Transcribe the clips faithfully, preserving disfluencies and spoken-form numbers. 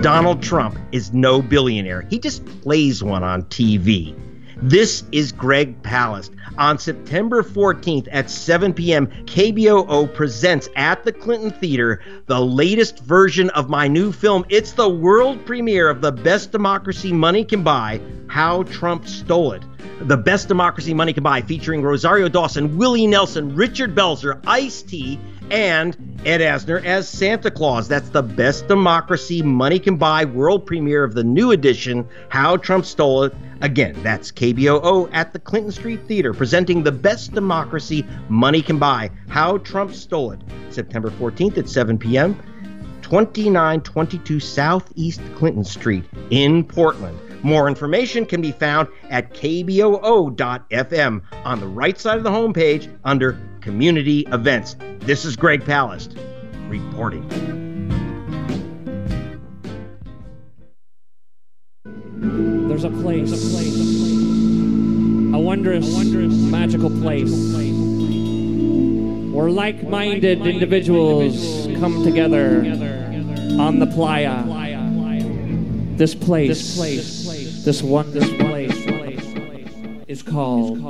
Donald Trump is no billionaire. He just plays one on T V. This is Greg Palast. On September fourteenth at seven p.m., K B O O presents at the Clinton Theater the latest version of my new film. It's the world premiere of The Best Democracy Money Can Buy, How Trump Stole It. The Best Democracy Money Can Buy, featuring Rosario Dawson, Willie Nelson, Richard Belzer, Ice-T, and Ed Asner as Santa Claus. That's The Best Democracy Money Can Buy world premiere of the new edition, How Trump Stole It. Again, that's K B O O at the Clinton Street Theater, presenting The Best Democracy Money Can Buy, How Trump Stole It. September fourteenth at seven p.m., twenty-nine twenty-two Southeast Clinton Street in Portland. More information can be found at K B O O dot F M on the right side of the homepage under Community Events. This is Greg Palast reporting. There's a place, a place, a place, a wondrous, a wondrous, magical place, where like-minded individuals come together on the playa. This place, this place, this wondrous place is called.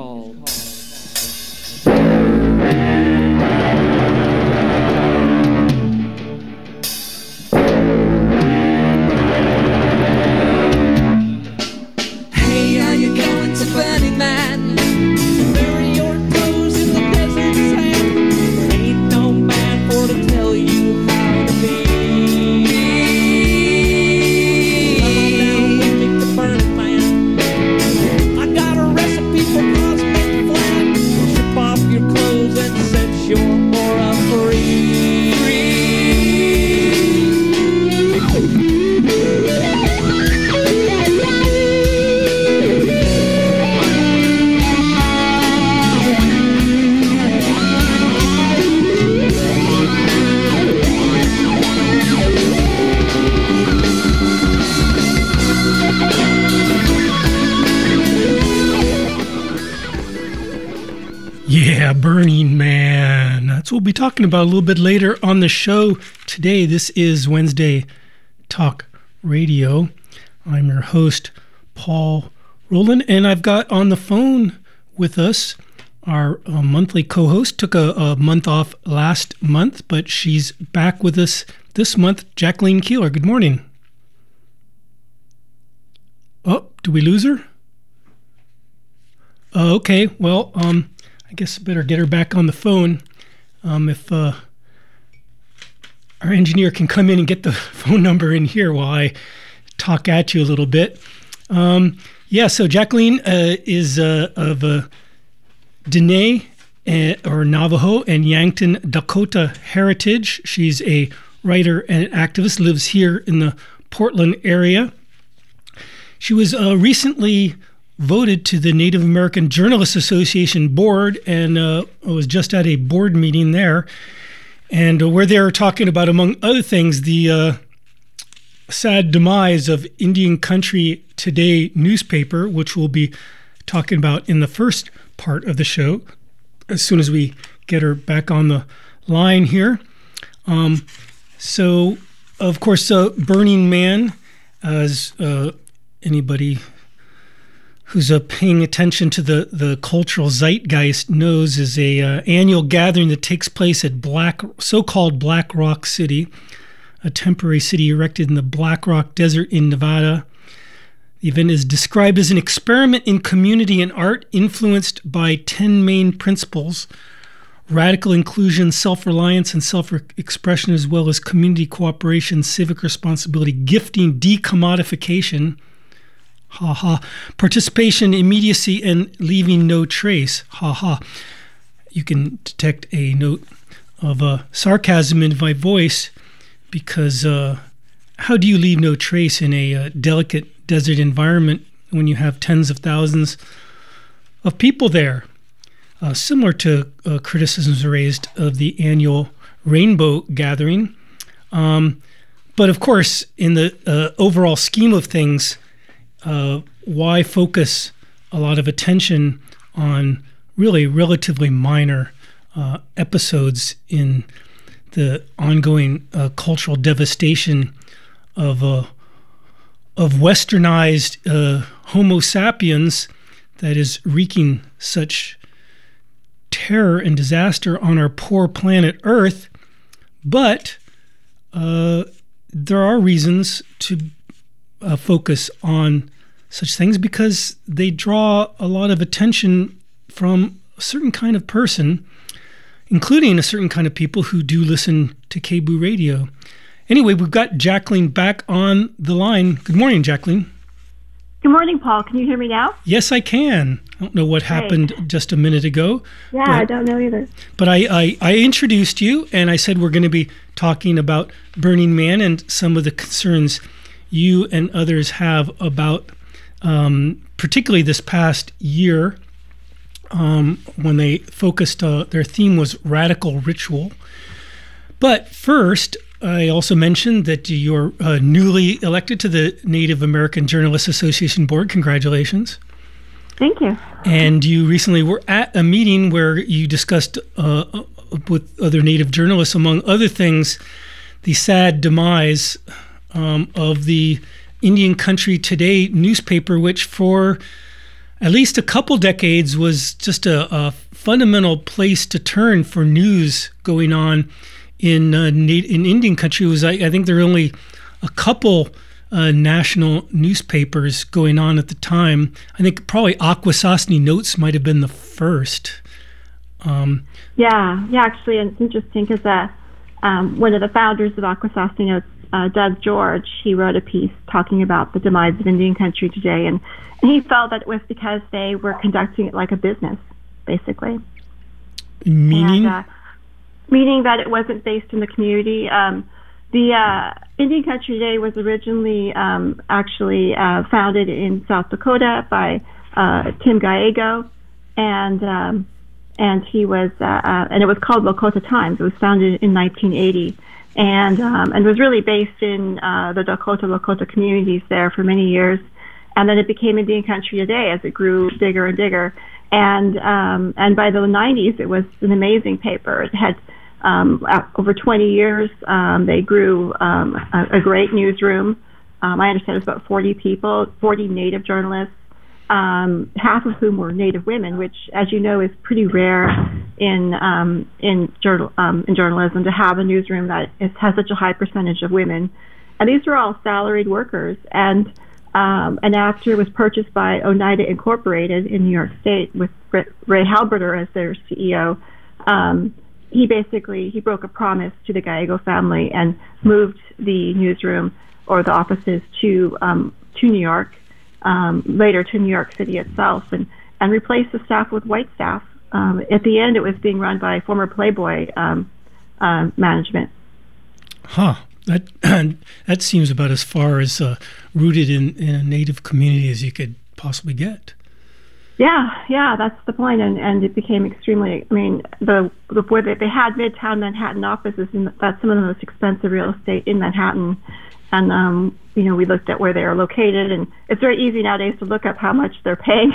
Burning Man. That's what we'll be talking about a little bit later on the show today. This is Wednesday Talk Radio. I'm your host, Paul Rowland, and I've got on the phone with us our uh, monthly co-host. Took a, a month off last month, but she's back with us this month, Jacqueline Keeler. Good morning. Oh, do we lose her? Uh, okay, well, um, I guess I better get her back on the phone. Um, if uh, our engineer can come in and get the phone number in here while I talk at you a little bit. Um, yeah, so Jacqueline uh, is uh, of uh, Dene uh, or Navajo and Yankton Dakota heritage. She's a writer and an activist, lives here in the Portland area. She was uh, recently voted to the Native American Journalists Association board, and uh, was just at a board meeting there, and uh, where they were talking about, among other things, the uh, sad demise of Indian Country Today newspaper, which we'll be talking about in the first part of the show as soon as we get her back on the line here. Um, so, of course, uh, Burning Man, as uh, anybody who's uh, paying attention to the, the cultural zeitgeist knows, is a uh, annual gathering that takes place at Black, so-called Black Rock City, a temporary city erected in the Black Rock Desert in Nevada. The event is described as an experiment in community and art influenced by ten main principles: radical inclusion, self-reliance, and self-expression, as well as community cooperation, civic responsibility, gifting, decommodification, ha ha, participation, immediacy, and leaving no trace, ha ha. You can detect a note of uh, sarcasm in my voice, because uh, how do you leave no trace in a uh, delicate desert environment when you have tens of thousands of people there? Uh, similar to uh, criticisms raised of the annual Rainbow Gathering. Um, but of course, in the uh, overall scheme of things, uh, why focus a lot of attention on really relatively minor uh, episodes in the ongoing uh, cultural devastation of uh, of westernized uh, Homo sapiens that is wreaking such terror and disaster on our poor planet Earth. But uh, there are reasons to uh, focus on such things because they draw a lot of attention from a certain kind of person, including a certain kind of people who do listen to K B O O Radio. Anyway, we've got Jacqueline back on the line. Good morning, Jacqueline. Good morning, Paul. Can you hear me now? Yes, I can. I don't know what happened Great. just a minute ago. Yeah, but, I don't know either. But I, I, I introduced you, and I said we're going to be talking about Burning Man and some of the concerns you and others have about, um, particularly this past year, um, when they focused, uh, their theme was radical ritual. But first, I also mentioned that you're uh, newly elected to the Native American Journalists Association Board. Congratulations. Thank you. And you recently were at a meeting where you discussed uh, with other Native journalists, among other things, the sad demise um, of the Indian Country Today newspaper, which for at least a couple decades was just a, a fundamental place to turn for news going on in uh, in Indian country. Was I, I think there were only a couple uh, national newspapers going on at the time. I think probably Akwesasne Notes might have been the first. Um, yeah, yeah. Actually, it's interesting because uh, um, one of the founders of Akwesasne Notes, uh, Doug George, he wrote a piece talking about the demise of Indian Country Today, and, and he felt that it was because they were conducting it like a business, basically. Meaning. And, uh, meaning that it wasn't based in the community. Um, the uh, Indian Country Today was originally um, actually uh, founded in South Dakota by uh, Tim Gallego, and um, and he was uh, uh, and it was called Lakota Times. It was founded in nineteen eighty, and um, and was really based in uh, the Dakota Lakota communities there for many years, and then it became Indian Country Today as it grew bigger and bigger. And um, and by the nineties, it was an amazing paper. It had Um, over twenty years, um, they grew um, a, a great newsroom. Um, I understand it was about forty people, forty Native journalists, um, half of whom were Native women, which, as you know, is pretty rare in um, in, journal, um, in journalism to have a newsroom that is, has such a high percentage of women. And these were all salaried workers. And um, and after it was purchased by Oneida Incorporated in New York State with Ray Halberter as their C E O, um, he basically, he broke a promise to the Gallego family and moved the newsroom or the offices to um, to New York, um, later to New York City itself, and, and replaced the staff with white staff. Um, at the end, it was being run by former Playboy um, uh, management. Huh. That that seems about as far as uh, rooted in, in a Native community as you could possibly get. Yeah, yeah, that's the point, and and it became extremely. I mean, the the where they, they had Midtown Manhattan offices, and that's some of the most expensive real estate in Manhattan. And um, you know, we looked at where they are located, and it's very easy nowadays to look up how much they're paying.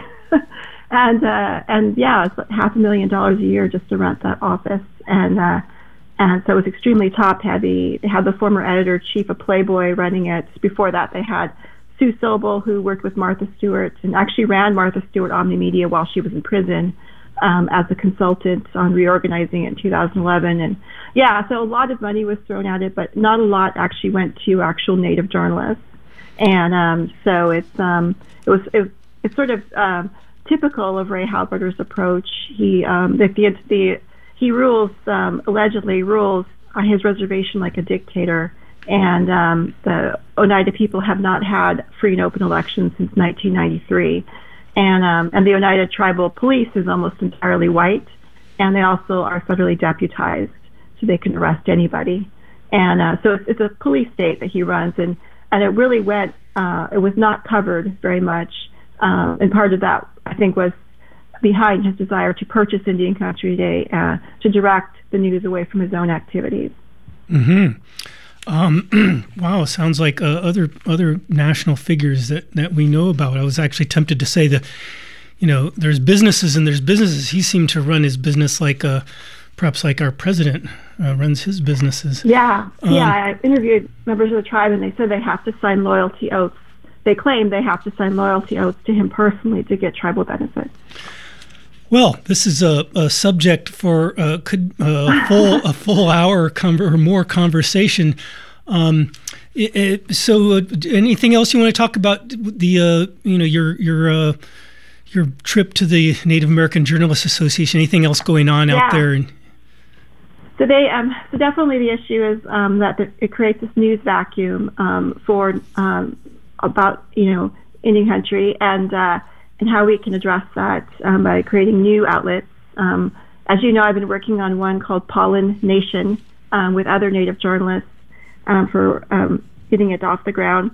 and uh, and yeah, it's like half a million dollars a year just to rent that office, and uh, and so it was extremely top heavy. They had the former editor chief of Playboy running it. Before that, they had Sue Sobel, who worked with Martha Stewart and actually ran Martha Stewart Omni Media while she was in prison um, as a consultant on reorganizing it in two thousand eleven. And yeah, so a lot of money was thrown at it, but not a lot actually went to actual Native journalists. And um, so it's um, it was it, it's sort of um, typical of Ray Halberter's approach. He um, the, the, the he rules um, allegedly rules on his reservation like a dictator. And um, the Oneida people have not had free and open elections since nineteen ninety-three. And um, and the Oneida tribal police is almost entirely white, and they also are federally deputized, so they can arrest anybody. And uh, so it's, it's a police state that he runs, and, and it really went, uh, it was not covered very much. Um, and part of that, I think, was behind his desire to purchase Indian Country Today, uh, to direct the news away from his own activities. Mm-hmm. Um, wow, sounds like uh, other other national figures that, that we know about. I was actually tempted to say that, you know, there's businesses and there's businesses. He seemed to run his business like, uh, perhaps like our president uh, runs his businesses. Yeah, um, yeah. I interviewed members of the tribe, and they said they have to sign loyalty oaths they claim they have to sign loyalty oaths to him personally to get tribal benefits. Well, this is a, a subject for uh, could uh, a full a full hour con- or more conversation. Um, it, it, so, uh, anything else you want to talk about? The uh, you know your your uh, your trip to the Native American Journalists Association. Anything else going on yeah. out there? So they um, so definitely the issue is um, that the, it creates this news vacuum um, for um, about you know Indian country and. Uh, and how we can address that um, by creating new outlets. Um, as you know, I've been working on one called Pollen Nation um, with other Native journalists um, for um, getting it off the ground.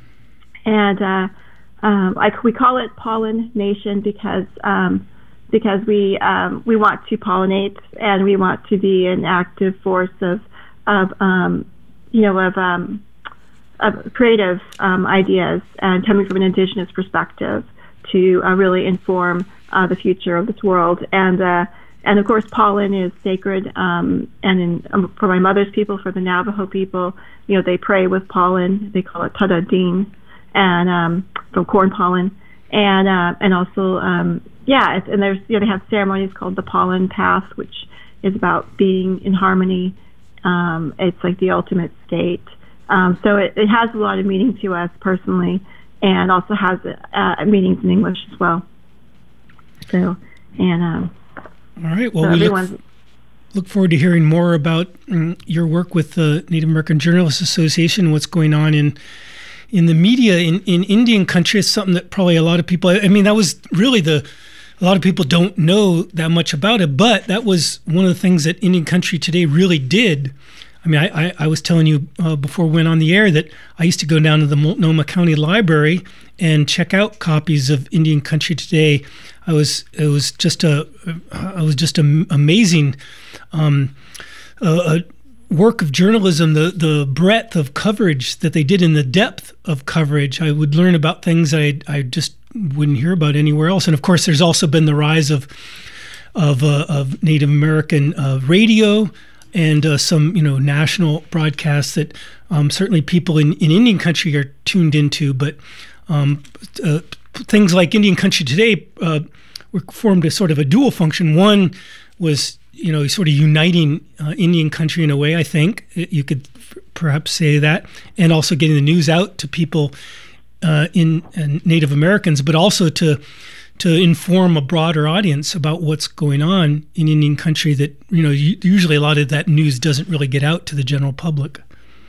And uh, um, I, we call it Pollen Nation because um, because we um, we want to pollinate and we want to be an active force of of um, you know of um, of creative um, ideas and coming from an indigenous perspective to uh, really inform uh, the future of this world. And uh, and of course, pollen is sacred. Um, and in, um, for my mother's people, for the Navajo people, you know, they pray with pollen. They call it tadadin, and um, from corn pollen. And uh, and also, um, yeah, and there's you know they have ceremonies called the pollen path, which is about being in harmony. Um, it's like the ultimate state. Um, so it, it has a lot of meaning to us personally. And also has uh, meanings in English as well. So, and um, all right. Well, so we look, look forward to hearing more about um, your work with the Native American Journalists Association. What's going on in in the media in, in Indian country is something that probably a lot of people. I mean, that was really the a lot of people don't know that much about it, but that was one of the things that Indian country today really did. I mean, I, I, I was telling you uh, before we went on the air that I used to go down to the Multnomah County Library and check out copies of Indian Country Today. I was it was just a I was just a, amazing um, a, a work of journalism. The the breadth of coverage that they did and the depth of coverage. I would learn about things I I just wouldn't hear about anywhere else. And of course, there's also been the rise of of uh, of Native American uh, radio. And uh, some, you know, national broadcasts that um, certainly people in, in Indian country are tuned into. But um, uh, things like Indian Country Today uh, were formed a sort of a dual function. One was, you know, sort of uniting uh, Indian country in a way, I think. You could f- perhaps say that. And also getting the news out to people uh, in, in Native Americans, but also to to inform a broader audience about what's going on in Indian country that, you know, usually a lot of that news doesn't really get out to the general public.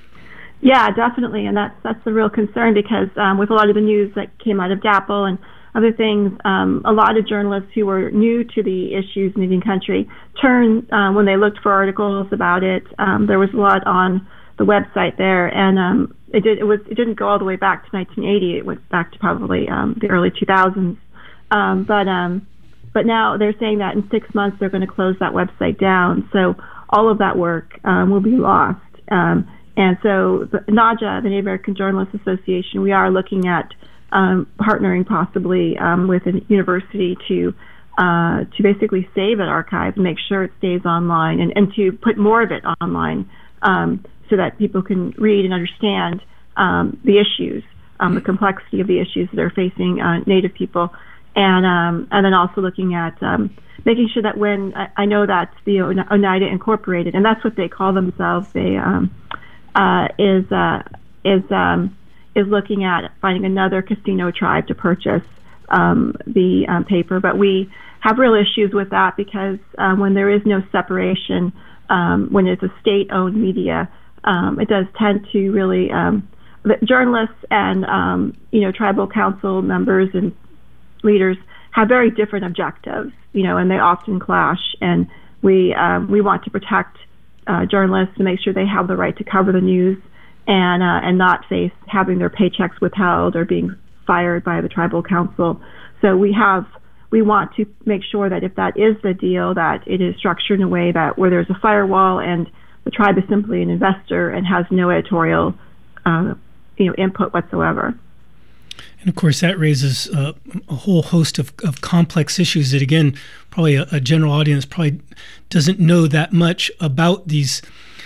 Yeah, definitely. And that's, that's the real concern because um, with a lot of the news that came out of DAPL and other things, um, a lot of journalists who were new to the issues in Indian country turned, uh, when they looked for articles about it, um, there was a lot on the website there. And um, it, did, it, was, it didn't go all the way back to nineteen eighty. It went back to probably um, the early two thousands. Um, but um, but now they're saying that in six months they're going to close that website down. So all of that work um, will be lost. Um, and so the N A J A, the Native American Journalists Association, we are looking at um, partnering possibly um, with a university to uh, to basically save an archive and make sure it stays online and, and to put more of it online um, so that people can read and understand um, the issues, um, the complexity of the issues that are facing uh, Native people. And um, and then also looking at um, making sure that when I, I know that the Oneida Incorporated, and that's what they call themselves, they um, uh, is uh, is um, is looking at finding another Casino tribe to purchase um, the um, paper. But we have real issues with that because uh, when there is no separation, um, when it's a state-owned media, um, it does tend to really um, the journalists and um, you know tribal council members and leaders have very different objectives, you know, and they often clash. And we um, we want to protect uh, journalists and make sure they have the right to cover the news and uh, and not face having their paychecks withheld or being fired by the tribal council. So we have we want to make sure that if that is the deal, that it is structured in a way that where there's a firewall and the tribe is simply an investor and has no editorial uh, you know input whatsoever. And of course, that raises uh, a whole host of, of complex issues that, again, probably a, a general audience probably doesn't know that much about these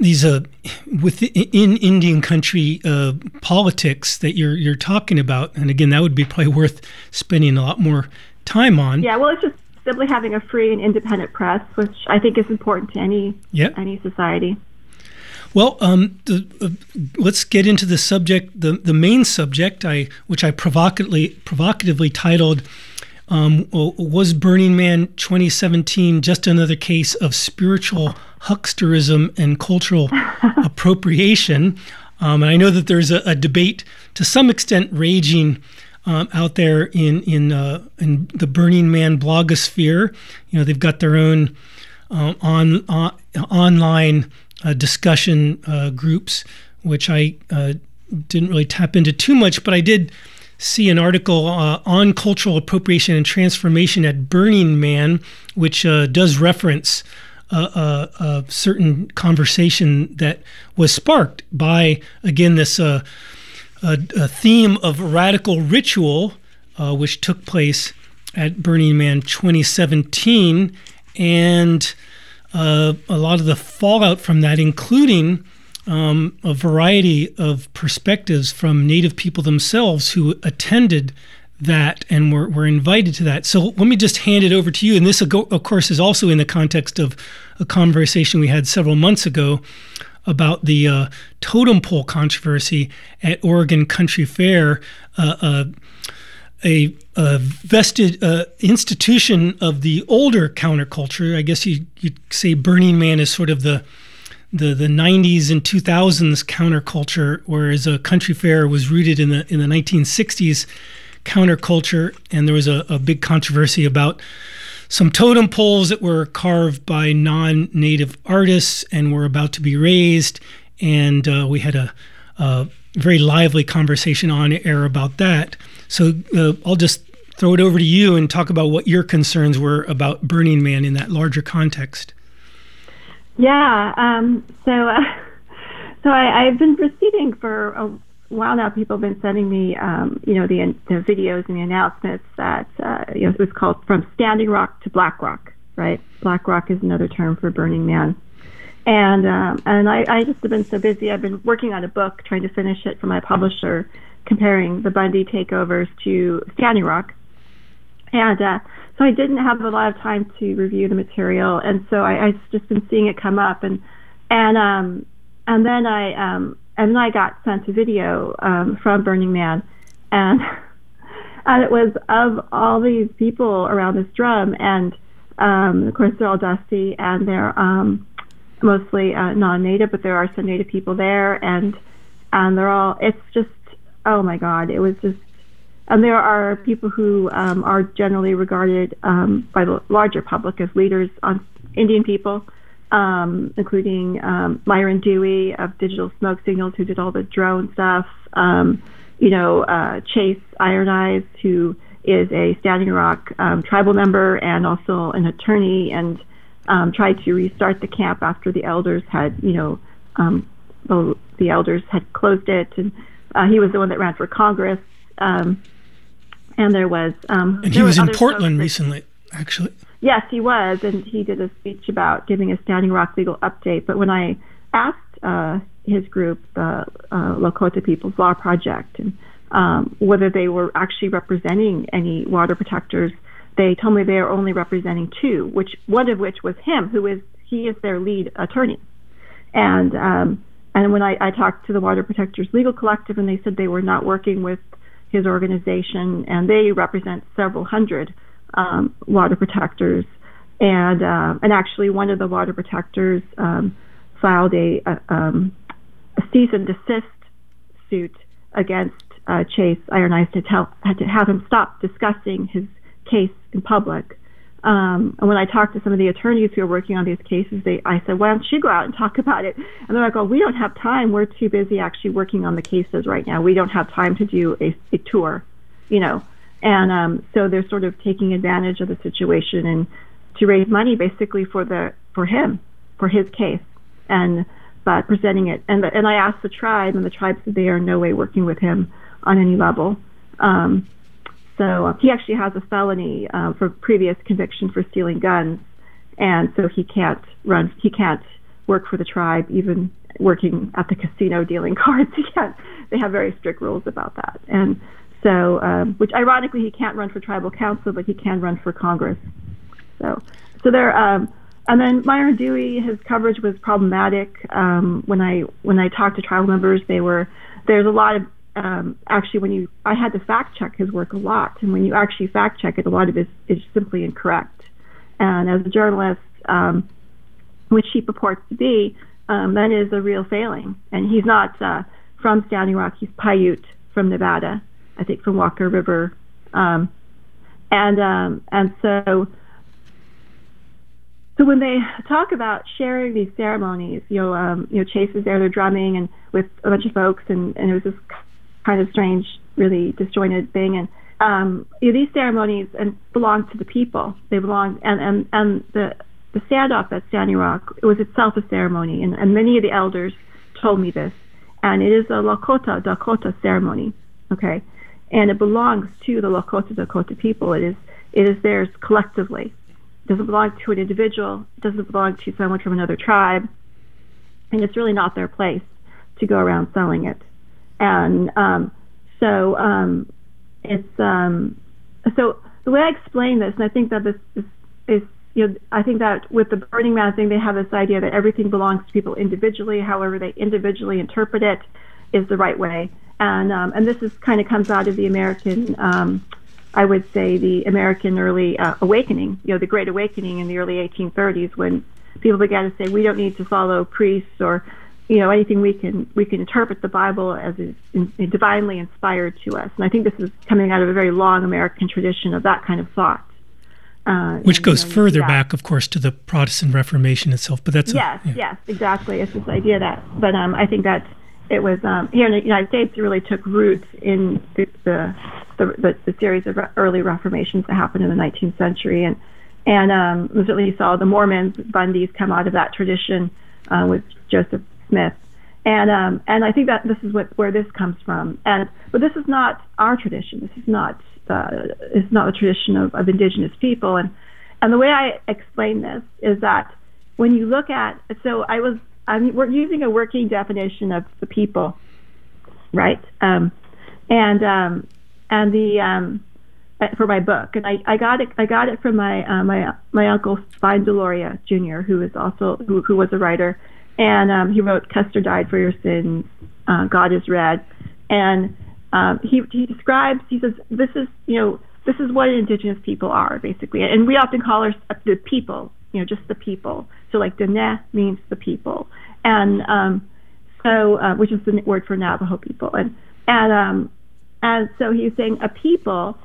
these uh, within Indian country uh, politics that you're you're talking about, and again, that would be probably worth spending a lot more time on. Yeah, well, it's just simply having a free and independent press, which I think is important to any yep. any society. Well, um, the, uh, let's get into the subject, the, the main subject, I which I provocatively provocatively titled, um, "Was Burning Man twenty seventeen just another case of spiritual hucksterism and cultural appropriation?" Um, and I know that there's a, a debate to some extent raging um, out there in in uh, in the Burning Man blogosphere. You know, they've got their own uh, on, on online uh, discussion uh, groups, which I uh, didn't really tap into too much, but I did see an article uh, on cultural appropriation and transformation at Burning Man, which uh, does reference uh, uh, a certain conversation that was sparked by, again, this uh, a, a theme of radical ritual, uh, which took place at Burning Man twenty seventeen, and uh, a lot of the fallout from that, including um, a variety of perspectives from Native people themselves who attended that and were, were invited to that. So let me just hand it over to you. And this, of course, is also in the context of a conversation we had several months ago about the uh, totem pole controversy at Oregon Country Fair, uh, uh, a, a vested uh, institution of the older counterculture. I guess you, you'd say Burning Man is sort of the the the nineties and two thousands counterculture, whereas a Country Fair was rooted in the in the nineteen sixties counterculture. And there was a, a big controversy about some totem poles that were carved by non-native artists and were about to be raised. And uh, we had a, a very lively conversation on air about that. So uh, I'll just throw it over to you and talk about what your concerns were about Burning Man in that larger context. Yeah. Um, so, uh, so I, I've been proceeding for a while now. People have been sending me, um, you know, the, the videos and the announcements that, uh, you know, it was called From Standing Rock to Black Rock, right? Black Rock is another term for Burning Man. And, um, and I, I just have been so busy. I've been working on a book, trying to finish it for my publisher, comparing the Bundy takeovers to Standing Rock. And, uh, so I didn't have a lot of time to review the material. And so I, I've just been seeing it come up. And, and, um, and then I, um, And then I got sent a video um, from Burning Man, and and it was of all these people around this drum, and um, of course they're all dusty, and they're um, mostly uh, non-native, but there are some native people there, and and they're all. It's just, oh my God, it was just. And there are people who um, are generally regarded um, by the larger public as leaders on Indian people. Um, including um, Myron Dewey of Digital Smoke Signals, who did all the drone stuff. Um, you know, uh, Chase Iron Eyes, who is a Standing Rock um, tribal member and also an attorney, and um, tried to restart the camp after the elders had, you know, um, the, the elders had closed it. And uh, he was the one that ran for Congress. Um, and there was... Um, and he was in Portland recently, actually. Yes, he was, and he did a speech about giving a Standing Rock legal update. But when I asked uh, his group, the uh, Lakota People's Law Project, and um, whether they were actually representing any water protectors, they told me they are only representing two, which one of which was him, who is he is their lead attorney. And um, and when I, I talked to the Water Protectors Legal Collective, and they said they were not working with his organization, and they represent several hundred Um, water protectors, and uh, and actually one of the water protectors um, filed a, a, um, a cease and desist suit against uh, Chase Iron Eyes to tell had to have him stop discussing his case in public. Um, and when I talked to some of the attorneys who are working on these cases, they I said, "Why don't you go out and talk about it?" And they're like, "Oh, we don't have time. We're too busy actually working on the cases right now. We don't have time to do a, a tour, you know." And um, so they're sort of taking advantage of the situation and to raise money basically for the for him, for his case, and but presenting it. And the, and I asked the tribe, and the tribe said they are in no way working with him on any level. Um, so uh, he actually has a felony uh, for previous conviction for stealing guns, and so he can't run. He can't work for the tribe, even working at the casino dealing cards. He can't, they have very strict rules about that. And so, um, which ironically, he can't run for tribal council, but he can run for Congress. So, so there, um, and then Myron Dewey, his coverage was problematic. Um, when I when I talked to tribal members, they were there's a lot of um, actually when you I had to fact check his work a lot, and when you actually fact check it, a lot of it is, is simply incorrect. And as a journalist, um, which he purports to be, um, that is a real failing. And he's not uh, from Standing Rock; he's Paiute from Nevada, I think from Walker River, um, and um, and so. So when they talk about sharing these ceremonies, you know, um, you know, Chase is there, they're drumming and with a bunch of folks, and, and it was this kind of strange, really disjointed thing. And um, you know, these ceremonies and belong to the people. They belong, and and and the the standoff at Standing Rock, it was itself a ceremony, and, and many of the elders told me this. And it is a Lakota Dakota ceremony, okay, and it belongs to the Lakota Dakota people. It is it is theirs collectively. It doesn't belong to an individual. It doesn't belong to someone from another tribe, and it's really not their place to go around selling it. And um, so um, it's um, so the way I explain this, and I think that this is, is you know I think that with the Burning Man thing, they have this idea that everything belongs to people individually. However, they individually interpret it is the right way, and um, and this is kind of comes out of the American. Um, I would say the American early uh, awakening, you know, the Great Awakening in the early eighteen thirties, when people began to say we don't need to follow priests or, you know, anything. We can we can interpret the Bible as is in, in divinely inspired to us. And I think this is coming out of a very long American tradition of that kind of thought. Uh, Which and, goes you know, further yeah. back, of course, to the Protestant Reformation itself. But that's yes, a, yeah. yes, exactly. It's this idea that, but um, I think that it was um, here in the United States. It really took roots in the the, the, the, the series of re- early reformations that happened in the nineteenth century, and and um, certainly you saw the Mormons, Bundys, come out of that tradition uh, with Joseph Smith, and um, and I think that this is what where this comes from. And but this is not our tradition. This is not uh, it's not the tradition of, of indigenous people. And and the way I explain this is that when you look at so I was. I'm, we're using a working definition of the people, right? Um, and um, and the um, for my book, and I, I got it. I got it from my uh, my my uncle Spine Deloria Junior, who is also who, who was a writer, and um, he wrote "Custer Died for Your Sins," uh, "God Is Red," and um, he he describes. He says this is you know this is what indigenous people are basically, and we often call us the people. You know, just the people. So like Dene means the people. And um, so, uh, which is the word for Navajo people. And and um, and so he's saying a people,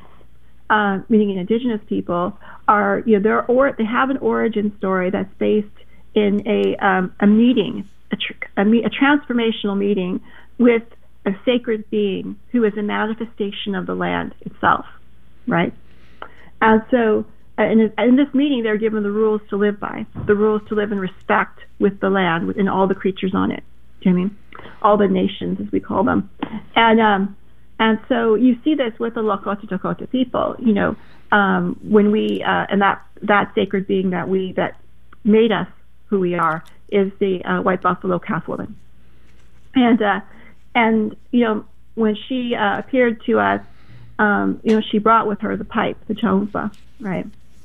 uh, meaning an indigenous people, are, you know, they're, or, they have an origin story that's based in a um, a meeting, a, tr- a, me- a transformational meeting with a sacred being who is a manifestation of the land itself, right? And so, In, in this meeting, they're given the rules to live by, the rules to live in respect with the land and all the creatures on it. Do you know what I mean? All the nations, as we call them. And um, and so you see this with the Lakota Dakota people. You know, um, when we uh, and that that sacred being that we that made us who we are is the uh, White Buffalo Calf Woman. And uh, and you know when she uh, appeared to us, um, you know she brought with her the pipe, the chompa, right?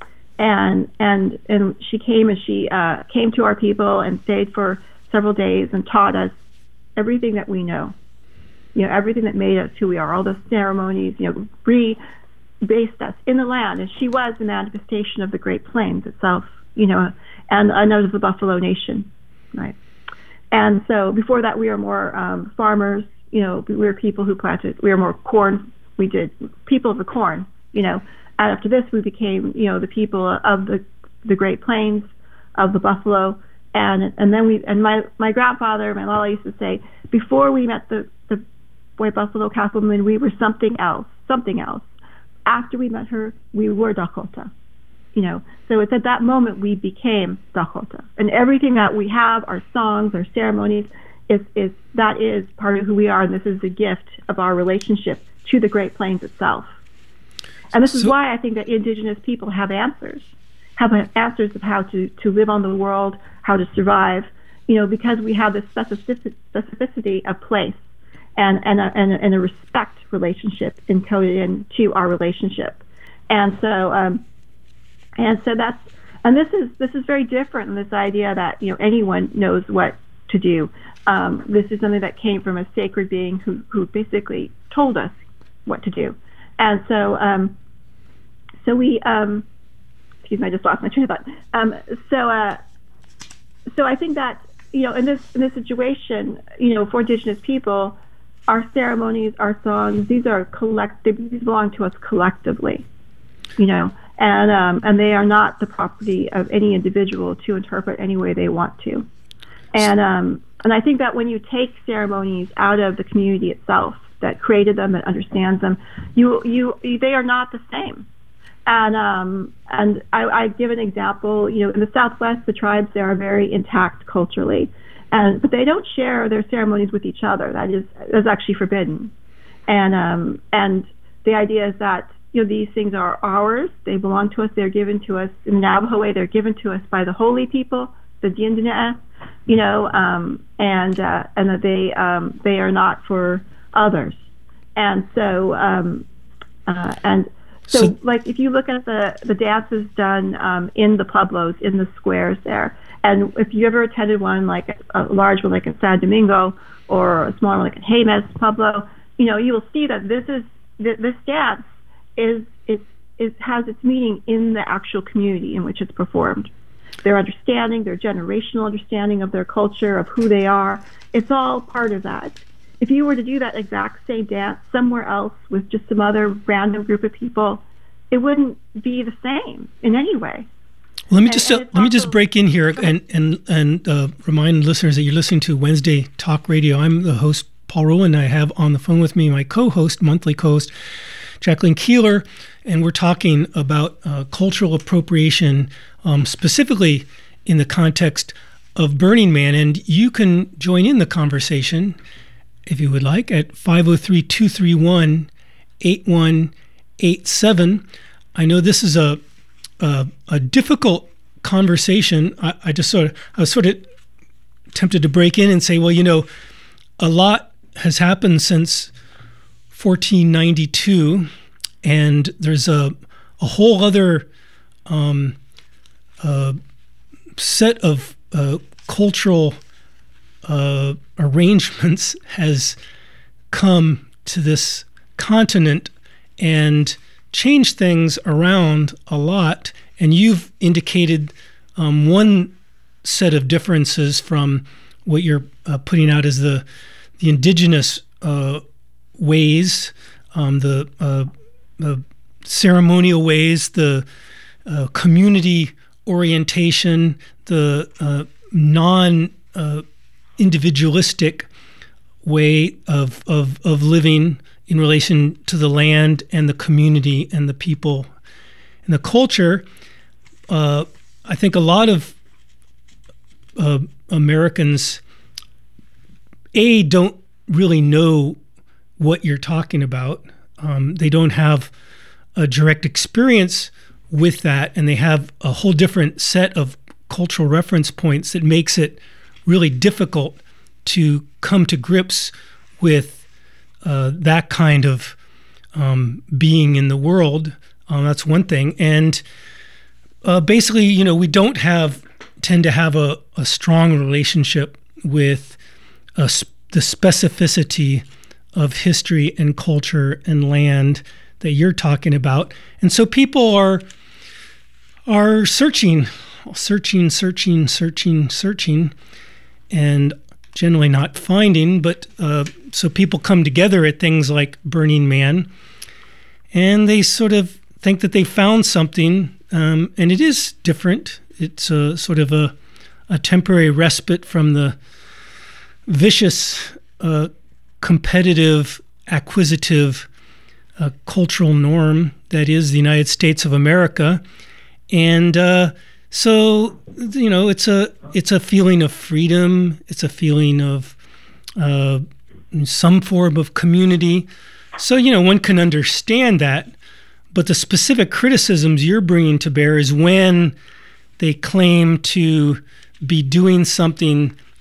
And and and she came and she uh, came to our people and stayed for several days and taught us everything that we know, you know, everything that made us who we are, all the ceremonies, you know, re-based us in the land. And she was the manifestation of the Great Plains itself, you know, and another of the Buffalo Nation, right? And so before that, we were more um, farmers, you know, we were people who planted, we were more corn, we did people of the corn, you know. And after this, we became, you know, the people of the the Great Plains, of the buffalo, and and then we and my my grandfather, my Lala used to say, before we met the the White Buffalo Calf Woman, we were something else, something else. After we met her, we were Dakota, you know. So it's at that moment we became Dakota, and everything that we have, our songs, our ceremonies, is is that is part of who we are, and this is the gift of our relationship to the Great Plains itself. And this is so, why I think that indigenous people have answers, have answers of how to, to live on the world, how to survive, you know, because we have this specific- specificity of place and and a, and, a, and a respect relationship encoded into our relationship, and so um, and so that's and this is this is very different than this idea that, you know, anyone knows what to do. Um, this is something that came from a sacred being who who basically told us what to do, and so um, so we um, excuse me, I just lost my train of thought. Um, so uh, so I think that, you know, in this in this situation, you know, for Indigenous people, our ceremonies, our songs, these are collect these belong to us collectively, you know, and um, and they are not the property of any individual to interpret any way they want to. And um, and I think that when you take ceremonies out of the community itself that created them, that understands them, you you they are not the same. And um, and I, I give an example. You know, in the Southwest, the tribes there are very intact culturally, and but they don't share their ceremonies with each other. That is is actually forbidden. And um, and the idea is that, you know, these things are ours. They belong to us. They're given to us in the Navajo way. They're given to us by the holy people, the Diendineh, you know, um, and uh, and that they um, they are not for others. And so um, uh, and. So, so, like, if you look at the, the dances done um, in the pueblos, in the squares there, and if you ever attended one, like a, a large one like in San Domingo, or a smaller one like in Jemez Pueblo, you know, you will see that this is this dance is is, is has its meaning in the actual community in which it's performed. Their understanding, their generational understanding of their culture, of who they are, it's all part of that. If you were to do that exact same dance somewhere else with just some other random group of people, it wouldn't be the same in any way. Well, let me just uh, let me just break in here and and and uh, remind listeners that you're listening to Wednesday Talk Radio. I'm the host, Paul Rowland. I have on the phone with me my co-host, monthly co-host, Jacqueline Keeler, and we're talking about uh, cultural appropriation, um, specifically in the context of Burning Man. And you can join in the conversation, if you would like, at five oh three, two three one, eight one eight seven. I know this is a a, a difficult conversation. I, I just sort of, I was sort of tempted to break in and say, well, you know, a lot has happened since fourteen ninety-two, and there's a a whole other um, uh, set of uh, cultural Uh, arrangements has come to this continent and changed things around a lot. And you've indicated um, one set of differences from what you're uh, putting out as the the indigenous uh, ways, um, the uh, uh, ceremonial ways, the uh, community orientation, the uh, non uh, individualistic way of, of of living in relation to the land and the community and the people and the culture. Uh, I think a lot of uh, Americans, A, don't really know what you're talking about. Um, they don't have a direct experience with that, and they have a whole different set of cultural reference points that makes it really difficult to come to grips with uh, that kind of um, being in the world. Um, that's one thing. And uh, basically, you know, we don't have, tend to have a, a strong relationship with a, the specificity of history and culture and land that you're talking about. And so people are are searching, searching, searching, searching, searching, and generally not finding. But uh, so people come together at things like Burning Man, and they sort of think that they found something, um, and it is different. It's a sort of a, a temporary respite from the vicious, uh, competitive, acquisitive uh, cultural norm that is the United States of America. And uh, so, you know, it's a it's a feeling of freedom. It's a feeling of uh, some form of community. So, you know, one can understand that. But the specific criticisms you're bringing to bear is when they claim to be doing something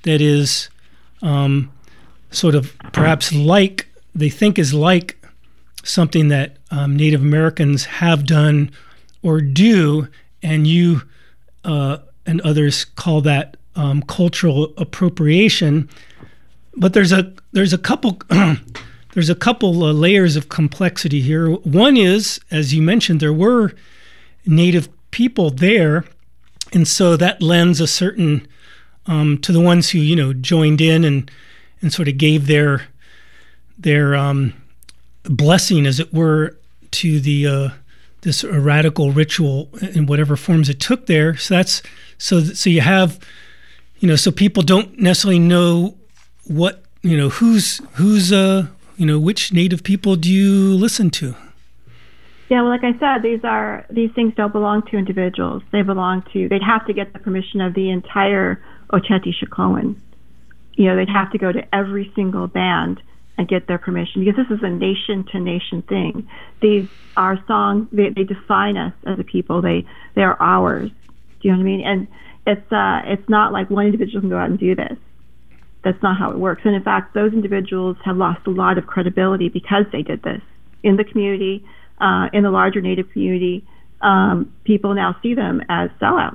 that is um, sort of perhaps like, they think is like something that um, Native Americans have done or do, and you uh, and others call that um, cultural appropriation. But there's a there's a couple there's a couple uh, layers of complexity here. One is, as you mentioned, there were Native people there, and so that lends a certain um, to the ones who you know joined in and and sort of gave their their um, blessing, as it were, to the uh, this radical ritual in whatever forms it took there. So that's so so you have, you know, so people don't necessarily know what, you know, who's who's uh you know which Native people do you listen to? Yeah, well, like I said, these are these things don't belong to individuals. They belong to. They'd have to get the permission of the entire Oceti-Sakowin. You know, they'd have to go to every single band and get their permission, because this is a nation-to-nation thing. These are songs, they, they define us as a people. They they are ours. Do you know what I mean? And it's uh, it's not like one individual can go out and do this. That's not how it works. And in fact, those individuals have lost a lot of credibility because they did this in the community, uh, in the larger Native community. Um, people now see them as sellouts.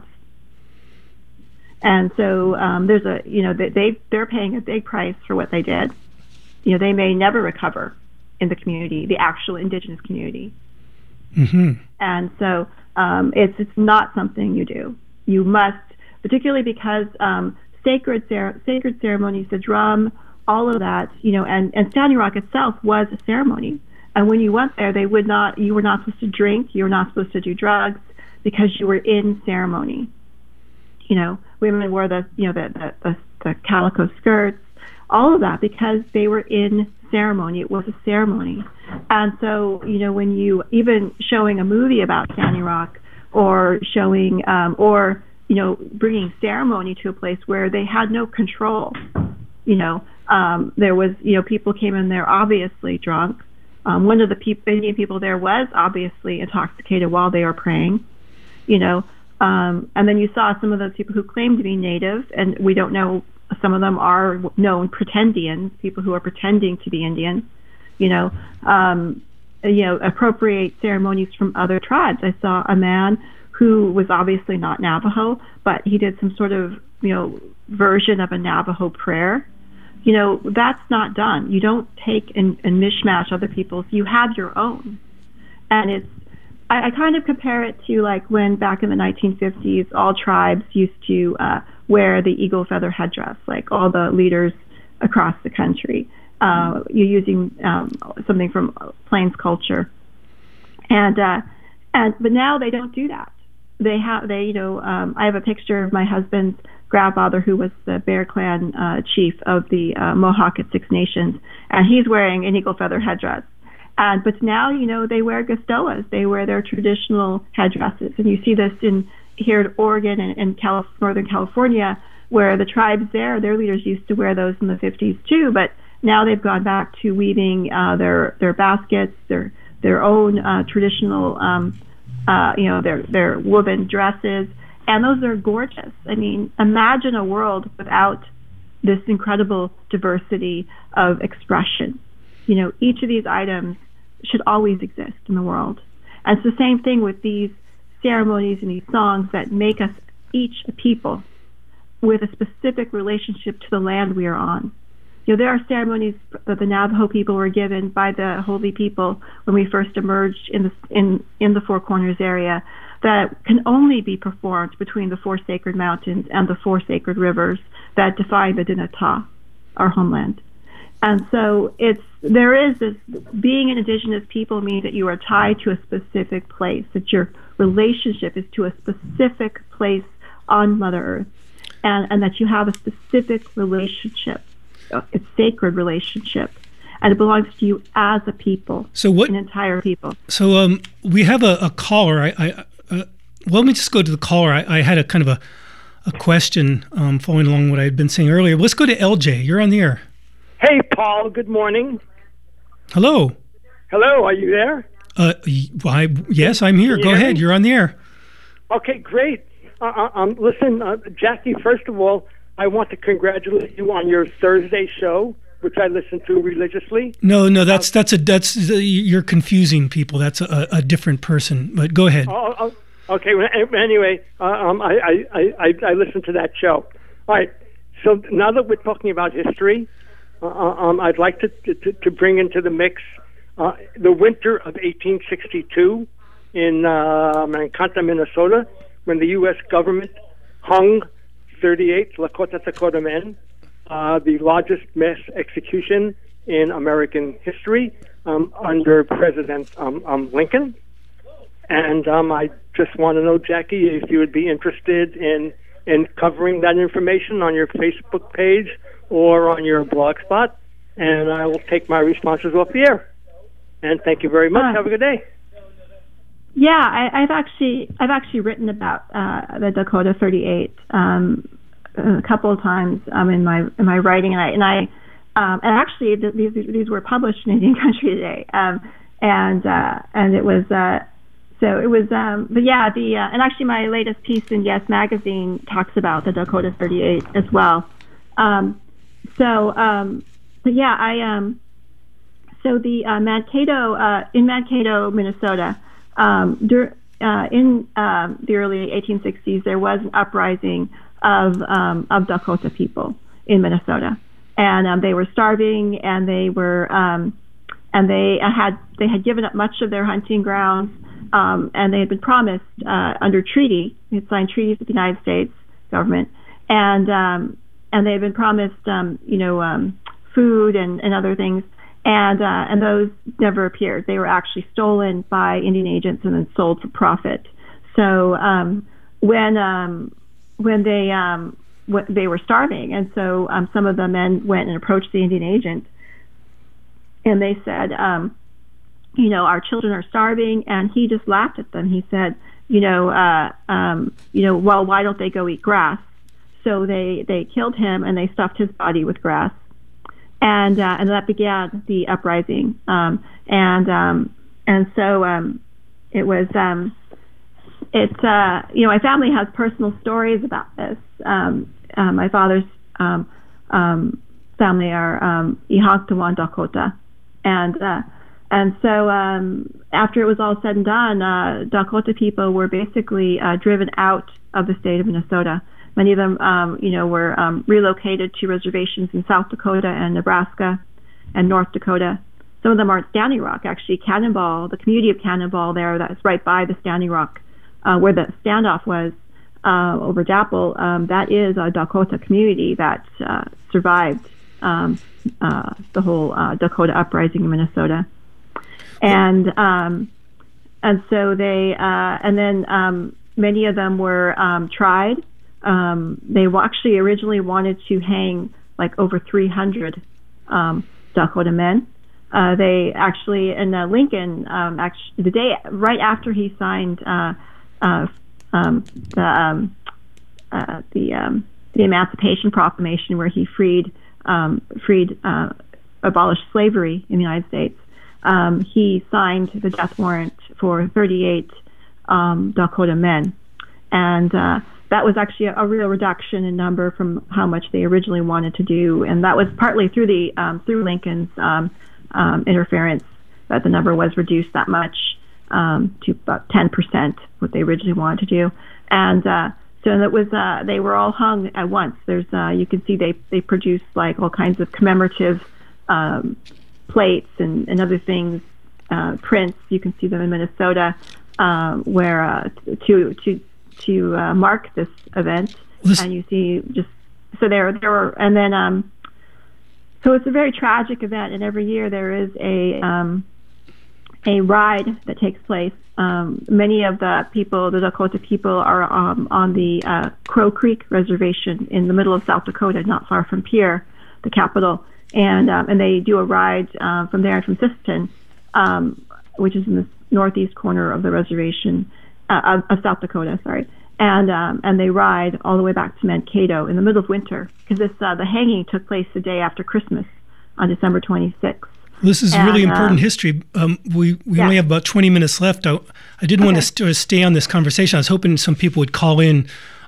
And so um, there's a, you know, they, they they're paying a big price for what they did. You know, they may never recover in the community, the actual indigenous community. Mm-hmm. And so um, it's it's not something you do. You must, particularly because um, sacred cer- sacred ceremonies, the drum, all of that, you know, and, and Standing Rock itself was a ceremony. And when you went there, they would not, you were not supposed to drink, you were not supposed to do drugs, because you were in ceremony. You know, women wore the, you know, the the, the, the calico skirts, all of that, because they were in ceremony. It was a ceremony. And so, you know, when you, even showing a movie about Standing Rock, or showing, um, or, you know, bringing ceremony to a place where they had no control, you know, um, there was, you know, people came in there obviously drunk. Um, one of the people, Indian people there was obviously intoxicated while they were praying, you know, um, and then you saw some of those people who claimed to be Native, and we don't know, some of them are known pretendians, people who are pretending to be Indian, you know, um, you know, appropriate ceremonies from other tribes. I saw a man who was obviously not Navajo, but he did some sort of, you know, version of a Navajo prayer. You know, that's not done. You don't take and, and mishmash other people's. You have your own. And it's, I, I kind of compare it to like when back in the nineteen fifties, all tribes used to uh, wear the eagle feather headdress, like all the leaders across the country. Uh, you're using um, something from Plains culture. And, uh, and, but now they don't do that. They have, they, you know, um, I have a picture of my husband's grandfather, who was the Bear Clan uh, chief of the uh, Mohawk at Six Nations, and he's wearing an eagle feather headdress. And but now, you know, they wear gastoas. They wear their traditional headdresses, and you see this in here in Oregon and in Calif- Northern California, where the tribes there, their leaders used to wear those in the fifties too, but now they've gone back to weaving uh, their their baskets, their their own uh, traditional, um, uh, you know, their their woven dresses. And those are gorgeous. I mean, imagine a world without this incredible diversity of expression. You know, each of these items should always exist in the world. And it's the same thing with these ceremonies and these songs that make us each a people with a specific relationship to the land we are on. You know, there are ceremonies that the Navajo people were given by the Holy People when we first emerged in the, in, in the Four Corners area, that can only be performed between the four sacred mountains and the four sacred rivers that define the Dinétah, our homeland. And so it's, there is this, being an indigenous people means that you are tied to a specific place, that your relationship is to a specific place on Mother Earth, and, and that you have a specific relationship, a sacred relationship, and it belongs to you as a people, so what, an entire people. So um, we have a, a caller. I, I uh, well, let me just go to the caller. I, I had a kind of a, a question um, following along what I had been saying earlier. Let's go to L J. You're on the air. Hey, Paul. Good morning. Hello. Hello. Are you there? Uh, I, yes, I'm here. Can you go hear ahead. me? You're on the air. Okay, great. Uh, um, listen, uh, Jackie. First of all, I want to congratulate you on your Thursday show, which I listen to religiously. No, no, that's that's a that's you're confusing people. That's a, a different person. But go ahead. Oh, oh, okay. Well, anyway, uh, um, I, I, I, I listen to that show. All right. So now that we're talking about history, uh, um, I'd like to, to to bring into the mix uh, the winter of eighteen sixty-two in uh, Mankato, Minnesota, when the U S government hung thirty-eight Lakota Dakota men, uh, the largest mass execution in American history um, under President um, um, Lincoln. And um, I just want to know, Jackie, if you would be interested in in covering that information on your Facebook page or on your blog spot, and I will take my responses off the air. And thank you very much. Uh, Have a good day. Yeah, I, I've actually I've actually written about uh, the Dakota thirty-eight um, a couple of times um, in my in my writing, and I and I um, and actually th- these these were published in Indian Country Today, um, and uh, and it was. Uh, So it was, um, but yeah, the uh, and actually my latest piece in Yes Magazine talks about the Dakota thirty-eight as well. Um, so, um, but yeah, I um, so the uh, Mankato uh, in Mankato, Minnesota, um, dur- uh, in um, the early eighteen sixties, there was an uprising of um, of Dakota people in Minnesota, and um, they were starving, and they were um, and they had they had given up much of their hunting grounds. Um, and they had been promised uh, under treaty, they had signed treaties with the United States government, and um, and they had been promised, um, you know, um, food and, and other things, and uh, and those never appeared. They were actually stolen by Indian agents and then sold for profit. So um, when um, when they um, w- they were starving, and so um, some of the men went and approached the Indian agent, and they said. Um, you know, our children are starving, and he just laughed at them. He said, you know, uh, um, you know, well, why don't they go eat grass? So they, they killed him, and they stuffed his body with grass. And uh, and that began the uprising. Um, and um, and so um, it was, um, it's, uh, you know, my family has personal stories about this. Um, uh, my father's um, um, family are um, Ihagtawan Dakota. And uh And so um, after it was all said and done, uh, Dakota people were basically uh, driven out of the state of Minnesota. Many of them, um, you know, were um, relocated to reservations in South Dakota and Nebraska and North Dakota. Some of them are at Standing Rock, actually. Cannonball, the community of Cannonball there, that's right by the Standing Rock, uh, where the standoff was uh, over Dapple. Um, that is a Dakota community that uh, survived um, uh, the whole uh, Dakota uprising in Minnesota. And um, and so they uh, and then um, many of them were um, tried. Um, they actually originally wanted to hang like over three hundred um, Dakota men. Uh, they actually in uh, Lincoln um, actually the day right after he signed uh, uh, um, the um, uh, the um, the Emancipation Proclamation, where he freed um, freed uh, abolished slavery in the United States. Um, he signed the death warrant for thirty-eight um, Dakota men. And uh, that was actually a, a real reduction in number from how much they originally wanted to do. And that was partly through the um, through Lincoln's um, um, interference that the number was reduced that much um, to about ten percent, what they originally wanted to do. And uh, so it was uh, they were all hung at once. There's uh, you can see they, they produced like all kinds of commemorative um plates and, and other things, uh, prints. You can see them in Minnesota, uh, where uh, to to to uh, mark this event. This- and you see just so there there were and then um, so it's a very tragic event. And every year there is a um, a ride that takes place. Um, many of the people, the Dakota people, are um, on the uh, Crow Creek Reservation in the middle of South Dakota, not far from Pierre, the capital. And um, and they do a ride uh, from there from Sisseton, um, which is in the northeast corner of the reservation uh, of, of South Dakota. Sorry, and um, and they ride all the way back to Mankato in the middle of winter, because this uh, the hanging took place the day after Christmas on December twenty-sixth. This is and, really important um, history. Um, we we yeah. only have about twenty minutes left. I, I didn't okay. want to st- stay on this conversation. I was hoping some people would call in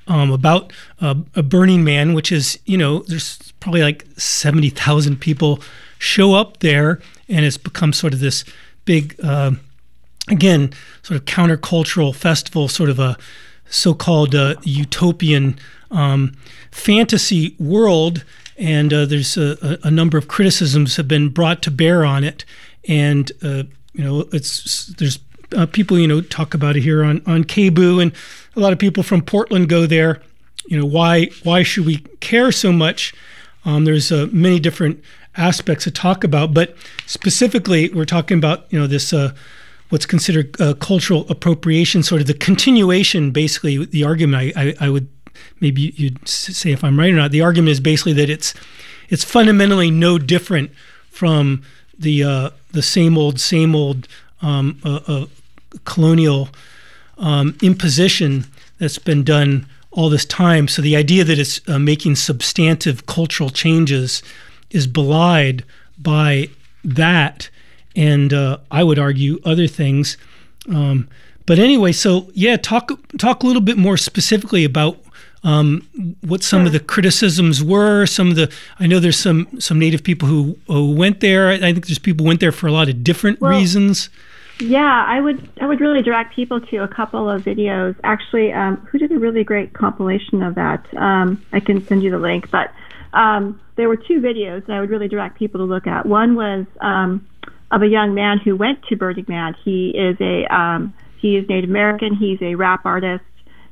um, about uh, a Burning Man, which is, you know, there's probably like seventy thousand people show up there, and it's become sort of this big, uh, again, sort of countercultural festival, sort of a so-called uh, utopian um, fantasy world. And uh, there's a, a number of criticisms have been brought to bear on it. And, uh, you know, it's there's uh, people, you know, talk about it here on, on K B O O, and a lot of people from Portland go there. You know, why why should we care so much? Um, there's uh, many different aspects to talk about, but specifically we're talking about, you know, this uh, what's considered uh, cultural appropriation, sort of the continuation, basically, the argument I, I, I would, maybe you'd say if I'm right or not, the argument is basically that it's it's fundamentally no different from the uh, the same old, same old um, uh, uh, colonial um, imposition that's been done all this time. So the idea that it's uh, making substantive cultural changes is belied by that, and uh, I would argue other things. Um, but anyway, so yeah, talk talk a little bit more specifically about um, what some sure. of the criticisms were. Some of the I know there's some some Native people who, who went there. I think there's people who went there for a lot of different well, reasons. Yeah, I would I would really direct people to a couple of videos. Actually, um, who did a really great compilation of that? Um, I can send you the link, but um, there were two videos that I would really direct people to look at. One was um, of a young man who went to Burning Man. He is a um, he is Native American. He's a rap artist,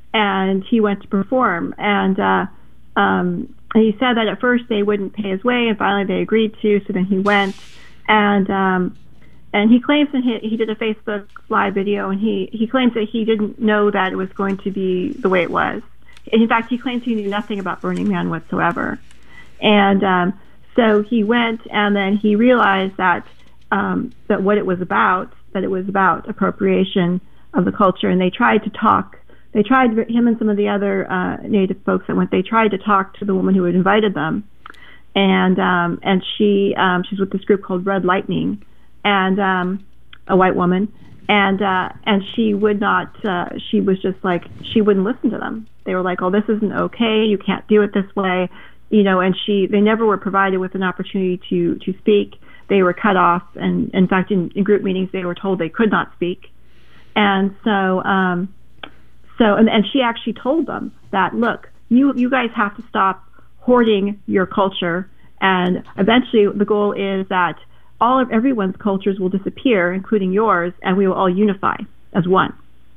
and he went to perform. And uh, um, he said that at first they wouldn't pay his way, and finally they agreed to. So then he went, and um, and he claims that he, he did a Facebook live video, and he he claims that he didn't know that it was going to be the way it was. In fact, he claims he knew nothing about Burning Man whatsoever. And um, so he went, and then he realized that um, that what it was about, that it was about appropriation of the culture. And they tried to talk. They tried, him and some of the other uh, Native folks that went, they tried to talk to the woman who had invited them. And um, and she um, she's with this group called Red Lightning, and um, a white woman. And uh, and she would not, uh, she was just like, she wouldn't listen to them. They were like, oh, this isn't okay. You can't do it this way. You know, and she, they never were provided with an opportunity to, to speak. They were cut off. And in fact, in, in group meetings, they were told they could not speak. And so, um, so, and, and she actually told them that, look, you, you guys have to stop hoarding your culture. And eventually the goal is that all of everyone's cultures will disappear, including yours, and we will all unify as one.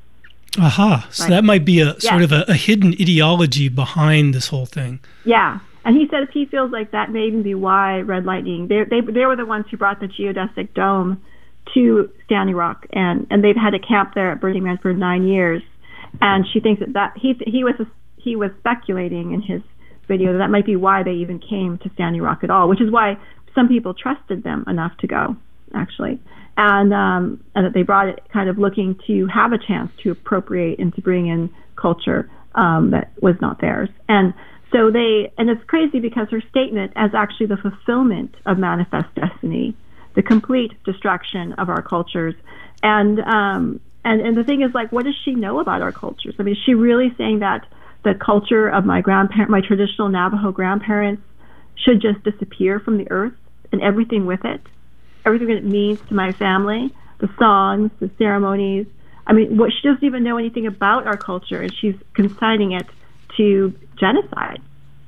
Aha. So right. that might be a yeah. sort of a, a hidden ideology behind this whole thing. Yeah. And he said he feels like that may even be why Red Lightning, they they they were the ones who brought the geodesic dome to Standing Rock, and, and they've had a camp there at Burning Man for nine years. And she thinks that, that he he was he was speculating in his video that that might be why they even came to Standing Rock at all, which is why some people trusted them enough to go, actually, and um, and that they brought it kind of looking to have a chance to appropriate and to bring in culture um, that was not theirs. And so they, and it's crazy because her statement as actually the fulfillment of Manifest Destiny, the complete destruction of our cultures. And um, and and the thing is, like, what does she know about our cultures? I mean, is she really saying that the culture of my grandparent, my traditional Navajo grandparents, should just disappear from the earth and everything with it, everything that it means to my family, the songs, the ceremonies? I mean, what, she doesn't even know anything about our culture, and she's consigning it to genocide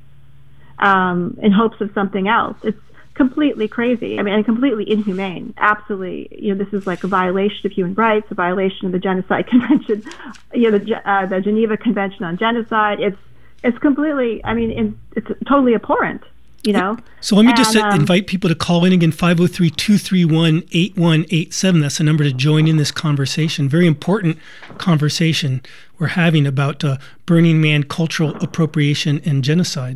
um, in hopes of something else. It's completely crazy. I mean, and completely inhumane. Absolutely, you know, this is like a violation of human rights, a violation of the Genocide Convention, you know, the uh, the Geneva Convention on Genocide. It's it's completely. I mean, it's, it's totally abhorrent. You know. So let me just and, um, invite people to call in again, five oh three, two three one, eight one eight seven. That's the number to join in this conversation. Very important conversation we're having about uh, Burning Man, cultural appropriation, and genocide.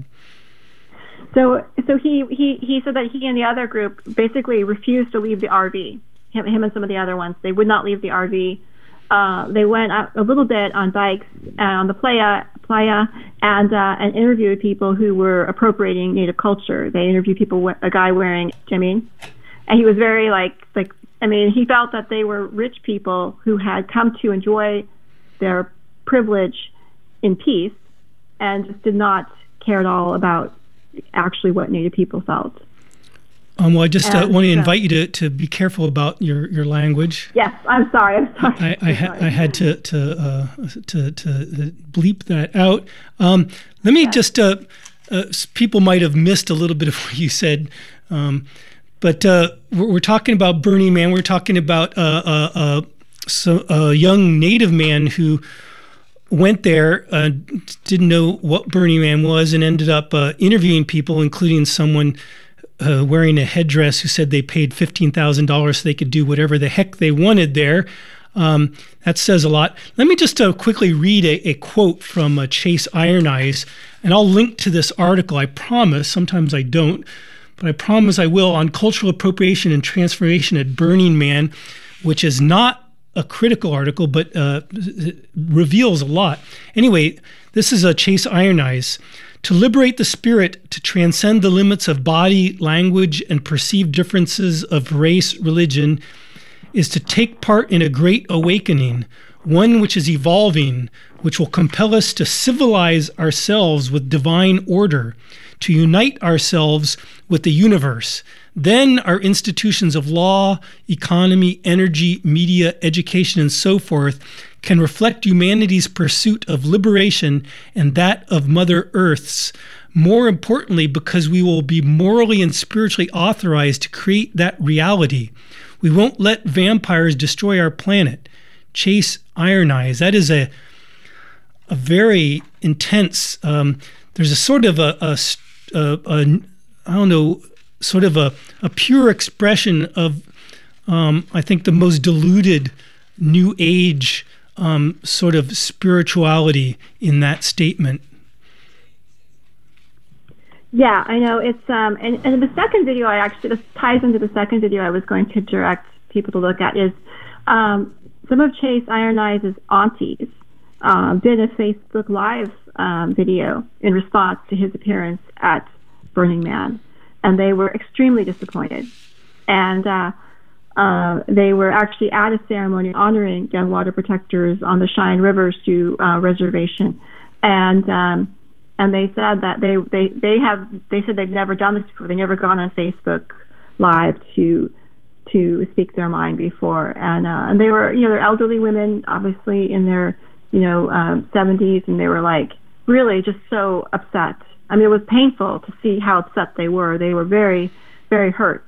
So so he, he, he said that he and the other group basically refused to leave the R V. Him, him and some of the other ones. They would not leave the R V. Uh, they went out a little bit on bikes uh, on the playa, playa and uh, and interviewed people who were appropriating Native culture. They interviewed people, a guy wearing, I mean, and he was very like, like I mean, he felt that they were rich people who had come to enjoy their privilege in peace, and just did not care at all about actually what Native people felt. Um, well, I just uh, And want to so- invite you to, to be careful about your, your language. Yes, I'm sorry. I'm sorry. I, I, I'm ha- sorry. I had to to, uh, to to bleep that out. Um, let me just uh, uh, s- people might have missed a little bit of what you said, um, but uh, we're, we're talking about Burning Man. We're talking about uh, uh, uh, so, a young Native man who went there, uh, didn't know what Burning Man was, and ended up uh, interviewing people, including someone Uh, wearing a headdress who said they paid fifteen thousand dollars so they could do whatever the heck they wanted there. Um, that says a lot. Let me just uh, quickly read a, a quote from uh, Chase Iron Eyes, and I'll link to this article, I promise. Sometimes I don't, but I promise I will, on cultural appropriation and transformation at Burning Man, which is not a critical article, but uh, reveals a lot. Anyway, this is a Chase Iron Eyes. To liberate the spirit, to transcend the limits of body, language, and perceived differences of race, religion, is to take part in a great awakening, one which is evolving, which will compel us to civilize ourselves with divine order, to unite ourselves with the universe. Then our institutions of law, economy, energy, media, education, and so forth can reflect humanity's pursuit of liberation and that of Mother Earth's. More importantly, because we will be morally and spiritually authorized to create that reality. We won't let vampires destroy our planet. Chase Iron Eyes. That is a a very intense. Um, there's a sort of a, a, a, a I don't know, sort of a, a pure expression of um, I think the most diluted New Age um, sort of spirituality in that statement. Yeah, I know. It's um, and, and the second video, I actually, this ties into the second video I was going to direct people to look at, is um, some of Chase Iron Eyes' aunties uh, did a Facebook Live um, video in response to his appearance at Burning Man, and they were extremely disappointed. And uh, uh, they were actually at a ceremony honoring young water protectors on the Cheyenne River Sioux uh, Reservation, and um, and they said that they, they, they have they said they've never done this before. They've never gone on Facebook Live to to speak their mind before, and uh, and they were you know they're elderly women, obviously in their you know um, seventies, and they were like really just so upset. I mean, it was painful to see how upset they were. They were very, very hurt,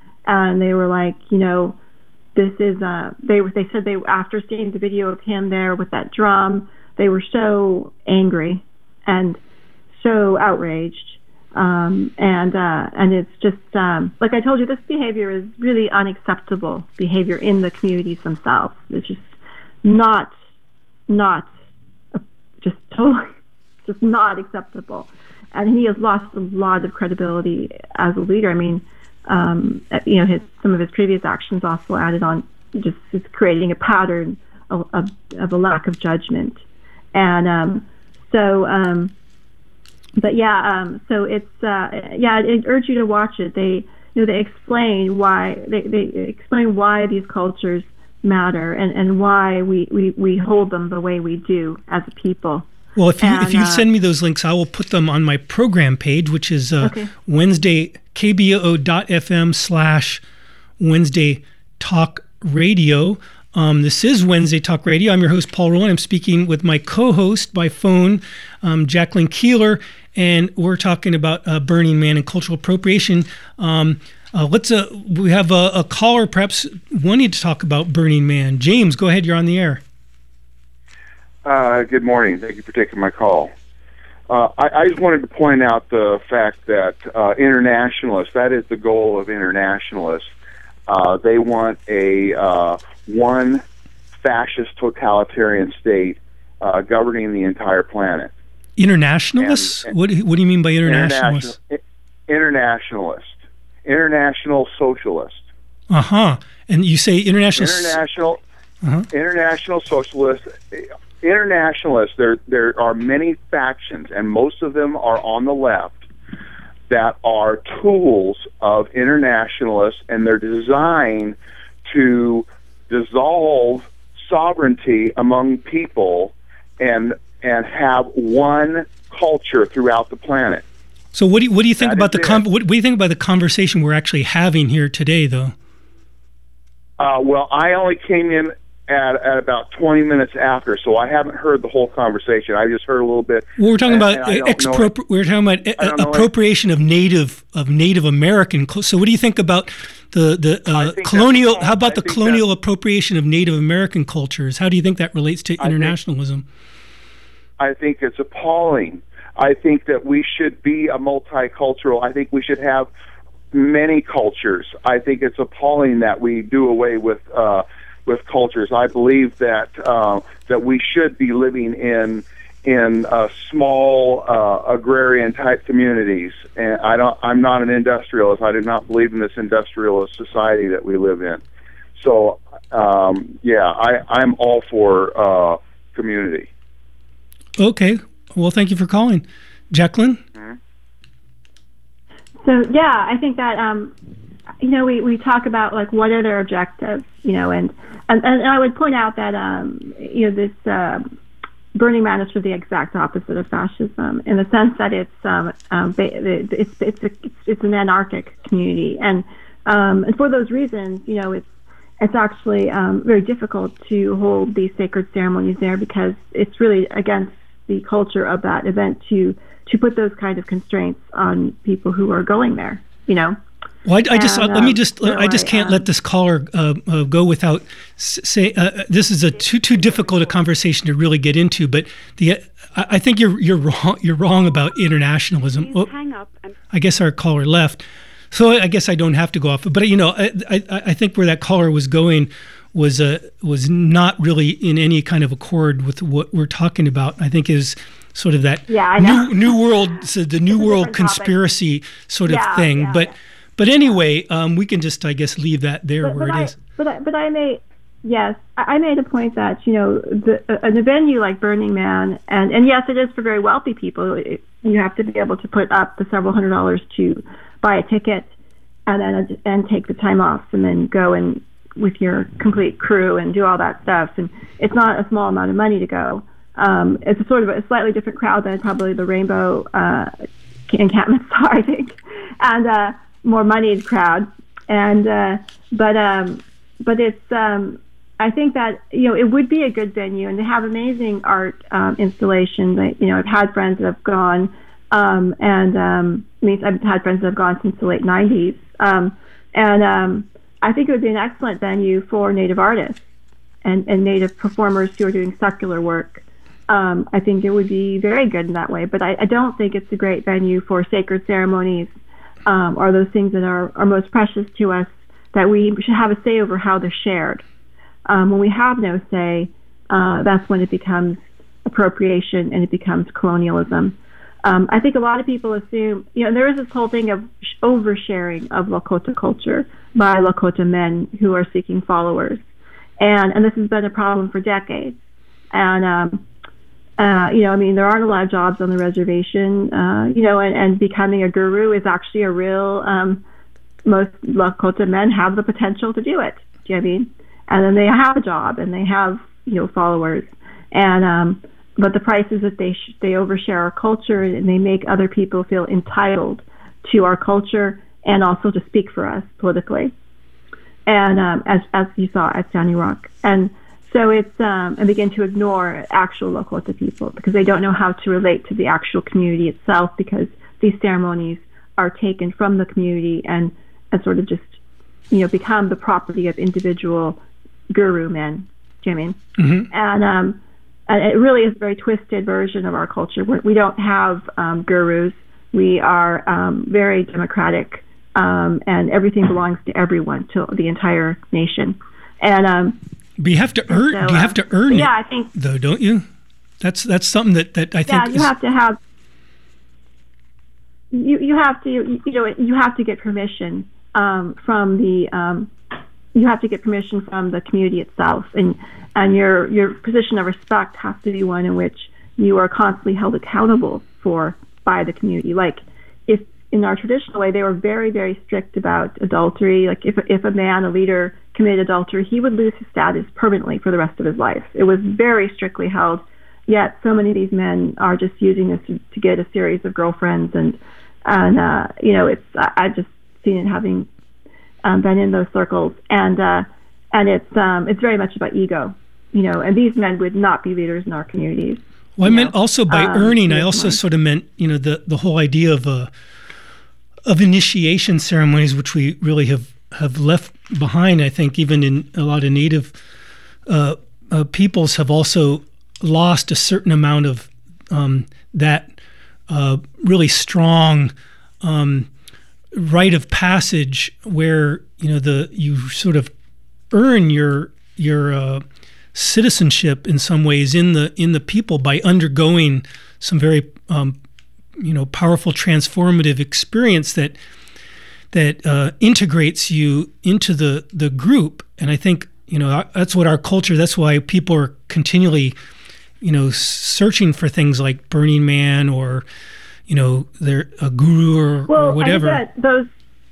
and they were like, you know, this is. Uh, they they said they after seeing the video of him there with that drum, they were so angry and so outraged, um, and uh, and it's just um, like I told you, this behavior is really unacceptable behavior in the communities themselves. It's just not, not, uh, just totally, just not acceptable. And he has lost a lot of credibility as a leader. I mean, um, you know, his, some of his previous actions also added on just, just creating a pattern of, of, of a lack of judgment. And um, so, um, but yeah, um, so it's uh, yeah. I urge you to watch it. They, you know, they explain why they, they explain why these cultures matter and, and why we, we, we hold them the way we do as a people. Well, if you and, if you uh, send me those links, I will put them on my program page, which is uh, Okay. Wednesday K B O O dot F M slash Wednesday Talk Radio. Um, this is Wednesday Talk Radio. I'm your host, Paul Rowland. I'm speaking with my co-host by phone, um, Jacqueline Keeler, and we're talking about uh, Burning Man and cultural appropriation. Um, uh, let's uh, we have a, a caller perhaps wanting to talk about Burning Man. James, go ahead. You're on the air. Uh, good morning. Thank you for taking my call. Uh, I, I just wanted to point out the fact that uh, internationalists, that is the goal of internationalists, uh, they want a uh, one fascist totalitarian state uh, governing the entire planet. Internationalists? And- and- what, what do you mean by internationalists? International, internationalist. International socialist. Uh-huh. And you say international... International, Uh-huh. international socialists... Internationalists, there there are many factions, and most of them are on the left, that are tools of internationalists, and they're designed to dissolve sovereignty among people and and have one culture throughout the planet. So what do you, what do you think That about is the con- it. what, what do you think about the conversation we're actually having here today, though? Uh, well, I only came in at, at about twenty minutes after, so I haven't heard the whole conversation. I just heard a little bit. Well, we're talking and- about and I don't expropri- know- we're talking about I don't know appropriation of native of Native American. cul- So, what do you think about the the uh, think colonial? that's- How about I the think colonial appropriation of Native American cultures? How do you think that relates to think- internationalism? I think it's appalling. I think that we should be a multicultural. I think we should have many cultures. I think it's appalling that we do away with uh, with cultures. I believe that uh, that we should be living in in uh, small uh, agrarian type communities. And I don't. I'm not an industrialist. I do not believe in this industrialist society that we live in. So um, yeah, I, I'm all for uh, community. Okay. Well, thank you for calling, Jacqueline. So yeah, I think that um, you know we, we talk about like what are their objectives, you know, and and, and I would point out that um, you know this uh, Burning Man is for the exact opposite of fascism in the sense that it's um, um, it's it's a, it's an anarchic community, and um, and for those reasons, you know, it's it's actually um, very difficult to hold these sacred ceremonies there because it's really against the culture of that event to to put those kind of constraints on people who are going there, you know. Well, I, I just And, uh, let me um, just so I just I, can't um, let this caller uh, uh, go without s- say uh, this is a too too difficult a conversation to really get into. But the I, I think you're you're wrong you're wrong about internationalism. Well, Hang up and I guess our caller left, so I guess I don't have to go off. But you know, I I, I think where that caller was going was uh, was not really in any kind of accord with what we're talking about. I think is sort of that Yeah, I know. new new world so the new It's a world different topic. conspiracy sort of Yeah, thing. yeah, but yeah. but anyway, um, we can just I guess leave that there But, where but it I, is. but I, but I made yes, I I made a point that you know the a, a venue like Burning Man, and and yes, it is for very wealthy people. It, you have to be able to put up the several hundred dollars to buy a ticket, and then and take the time off, and then go and with your complete crew and do all that stuff. And it's not a small amount of money to go. Um, it's a sort of a slightly different crowd than probably the Rainbow uh, encampments are, I think, and uh, more moneyed crowd. And uh, but um, but it's um, I think that you know it would be a good venue, and they have amazing art um, installation. That you know I've had friends that have gone, um, and um, I mean I've had friends that have gone since the late nineties, um, and um, I think it would be an excellent venue for Native artists and, and Native performers who are doing secular work. Um, I think it would be very good in that way, but I, I don't think it's a great venue for sacred ceremonies um, or those things that are, are most precious to us, that we should have a say over how they're shared. Um, when we have no say, uh, that's when it becomes appropriation and it becomes colonialism. Um, I think a lot of people assume, you know, there is this whole thing of sh- oversharing of Lakota culture by Lakota men who are seeking followers. And, and this has been a problem for decades. And, um, uh, you know, I mean, there aren't a lot of jobs on the reservation, uh, you know, and, and becoming a guru is actually a real, um, most Lakota men have the potential to do it. Do you know what I mean? And then they have a job and they have, you know, followers. And, um, but the price is that they sh- they overshare our culture and they make other people feel entitled to our culture and also to speak for us politically. And um, as as you saw at Standing Rock, and so it's um, and begin to ignore actual Lakota people because they don't know how to relate to the actual community itself, because these ceremonies are taken from the community and and sort of just you know become the property of individual guru men. Do you know what I mean? Mm-hmm. And um, and it really is a very twisted version of our culture. We're, we don't have um, gurus. We are um, very democratic, um, and everything belongs to everyone, to the entire nation. And um, But you have to earn. so, you have to earn yeah, it, I think though, don't you? That's that's something that, that I think. yeah, you is, have to have you you have to you, you know you have to get permission um, from the um, you have to get permission from the community itself, and and your your position of respect has to be one in which you are constantly held accountable for by the community. Like if in our traditional way, they were very, very strict about adultery. Like if if a man, a leader, committed adultery, he would lose his status permanently for the rest of his life. It was very strictly held, yet so many of these men are just using this to, to get a series of girlfriends, and and uh, you know, it's I, I've just seen it having um, been in those circles, and uh, and it's um, it's very much about ego, you know, and these men would not be leaders in our communities. Well, I meant know? also by um, earning, I also sort of meant, you know, the, the whole idea of uh, of initiation ceremonies, which we really have, have left behind. I think even in a lot of Native uh, uh, peoples have also lost a certain amount of um, that uh, really strong um, rite of passage, where you know the you sort of earn your your uh, citizenship in some ways in the in the people by undergoing some very um, you know powerful transformative experience that that uh, integrates you into the the group. And I think you know that's what our culture. That's why people are continually you know searching for things like Burning Man or you know they're a guru or, well, or whatever. I think that those.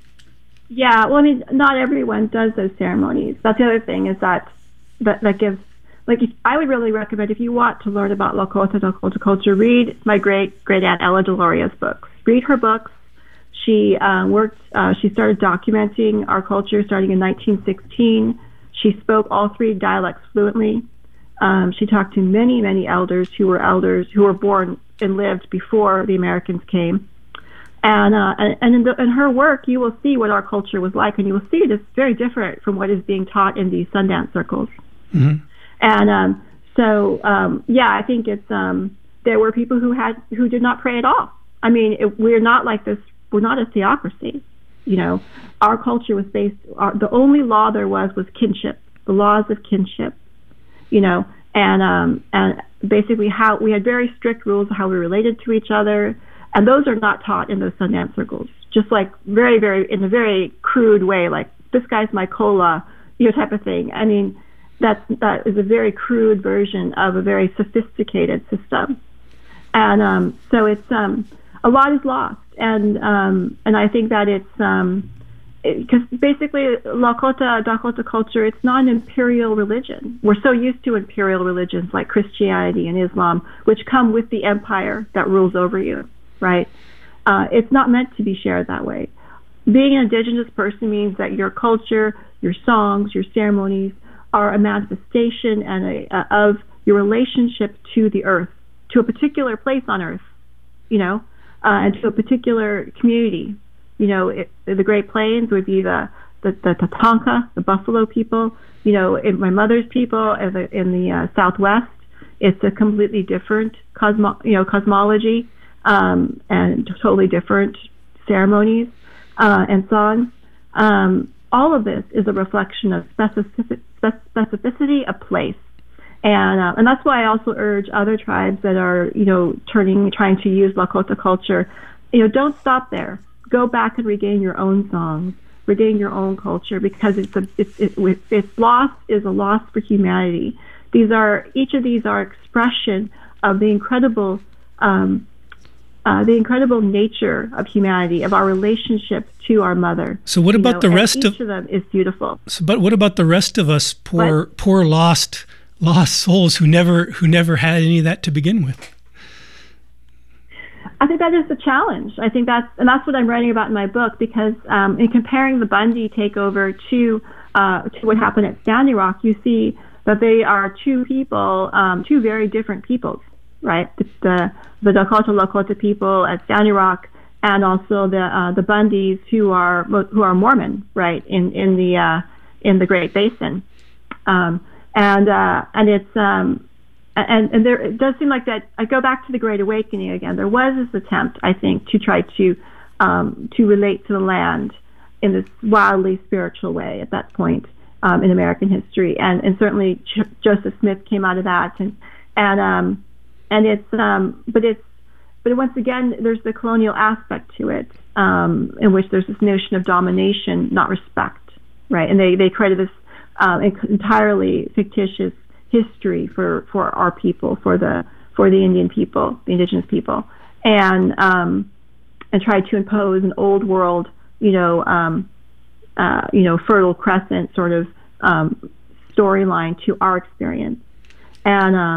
Yeah, well, I mean, not everyone does those ceremonies. That's the other thing is that that, that gives, like, if, I would really recommend if you want to learn about Lakota, Dakota culture, read my great great aunt Ella Deloria's books. Read her books. She uh, worked. Uh, she started documenting our culture starting in nineteen sixteen. She spoke all three dialects fluently. Um, she talked to many, many elders who were elders who were born and lived before the Americans came. And uh, and in, the, in her work, you will see what our culture was like, and you will see it is very different from what is being taught in these Sundance circles. Mm-hmm. And um, so, um, yeah, I think it's um, there were people who had who did not pray at all. I mean, it, we're not like this. We're not a theocracy. You know, our culture was based. Our, the only law there was was kinship, the laws of kinship. You know, and um, and basically how we had very strict rules of how we related to each other. And those are not taught in those Sundance circles. Just like very, very, in a very crude way, like this guy's my cola, you know, type of thing. I mean, that's, that is a very crude version of a very sophisticated system. And um, so it's, um, a lot is lost. And um, and I think that it's, um, because it, basically Lakota, Dakota culture, it's not an imperial religion. We're so used to imperial religions like Christianity and Islam, which come with the empire that rules over you. Right? Uh, it's not meant to be shared that way. Being an indigenous person means that your culture, your songs, your ceremonies are a manifestation and a, uh, of your relationship to the earth, to a particular place on earth, you know, uh, and to a particular community. You know, it, the Great Plains would be the, the, the Tatanka, the Buffalo people. You know, in my mother's people in the, in the uh, Southwest, it's a completely different cosmo, you know, cosmology. Um, and totally different ceremonies uh, and songs. Um, all of this is a reflection of specific, specificity of place, and uh, and that's why I also urge other tribes that are you know turning trying to use Lakota culture, you know, don't stop there. Go back and regain your own songs, regain your own culture, because it's a it's it, it's loss is a loss for humanity. These are each of these are expression of the incredible. Um, Uh, the incredible nature of humanity, of our relationship to our mother. So what about know, the rest each of each of them is beautiful? So, but what about the rest of us, poor, what? poor lost, lost souls who never, who never had any of that to begin with? I think that is the challenge. I think that's, and that's what I'm writing about in my book, because um, in comparing the Bundy takeover to uh, to what happened at Standing Rock, you see that they are two people, um, two very different peoples. Right, the, the the Dakota Lakota people at Standing Rock, and also the uh, the Bundys who are who are Mormon, right, in in the uh, in the Great Basin, um, and uh, and it's um, and and there it does seem like that. I go back to the Great Awakening again. There was this attempt, I think, to try to um, to relate to the land in this wildly spiritual way at that point um, in American history, and and certainly J- Joseph Smith came out of that, and and um, And it's, um, but it's, but once again, there's the colonial aspect to it, um, in which there's this notion of domination, not respect, right? And they, they created this um, entirely fictitious history for, for our people, for the for the Indian people, the indigenous people, and um, and tried to impose an old world, you know, um, uh, you know, Fertile Crescent sort of um, storyline to our experience, and um,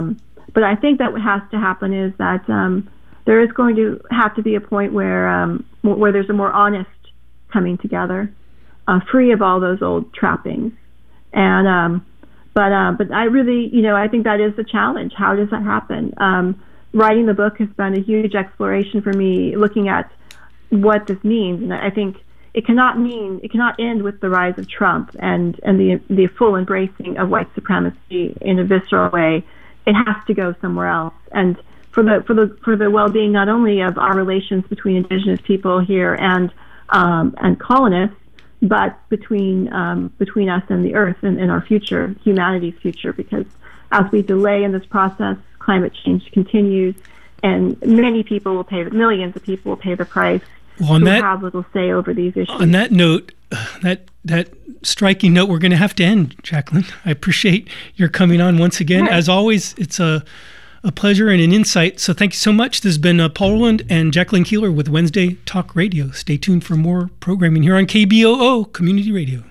but I think that what has to happen is that um, there is going to have to be a point where um, where there's a more honest coming together, uh, free of all those old trappings. And um, but uh, but I really, you know, I think that is the challenge. How does that happen? Um, writing the book has been a huge exploration for me, looking at what this means, and I think it cannot mean it cannot end with the rise of Trump and and the the full embracing of white supremacy in a visceral way. It has to go somewhere else, and for the for the for the well-being not only of our relations between indigenous people here and um, and colonists, but between um, between us and the earth and, and our future, humanity's future. Because as we delay in this process, climate change continues, and many people will pay, millions of people will pay the price. Well, on who that, have little say over these issues. On that note, that that striking note, we're going to have to end, Jacqueline. I appreciate your coming on once again. Right. As always, it's a a pleasure and an insight. So thank you so much. This has been uh, Paul Roland and Jacqueline Keeler with Wednesday Talk Radio. Stay tuned for more programming here on K B O O Community Radio.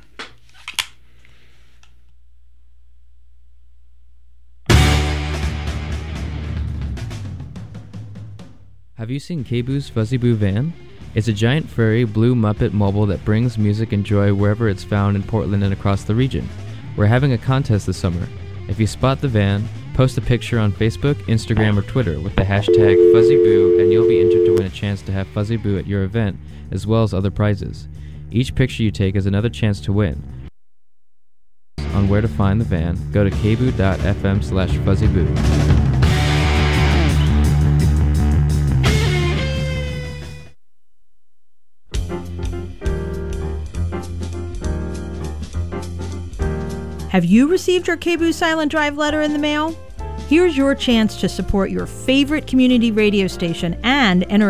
Have you seen K B Oo's Fuzzy Boo van? It's a giant furry blue Muppet mobile that brings music and joy wherever it's found in Portland and across the region. We're having a contest this summer. If you spot the van, post a picture on Facebook, Instagram, or Twitter with the hashtag Fuzzy Boo, and you'll be entered to win a chance to have Fuzzy Boo at your event, as well as other prizes. Each picture you take is another chance to win. On where to find the van, go to kboo.fm slash fuzzyboo. Have you received your K B O O Silent Drive letter in the mail? Here's your chance to support your favorite community radio station and enter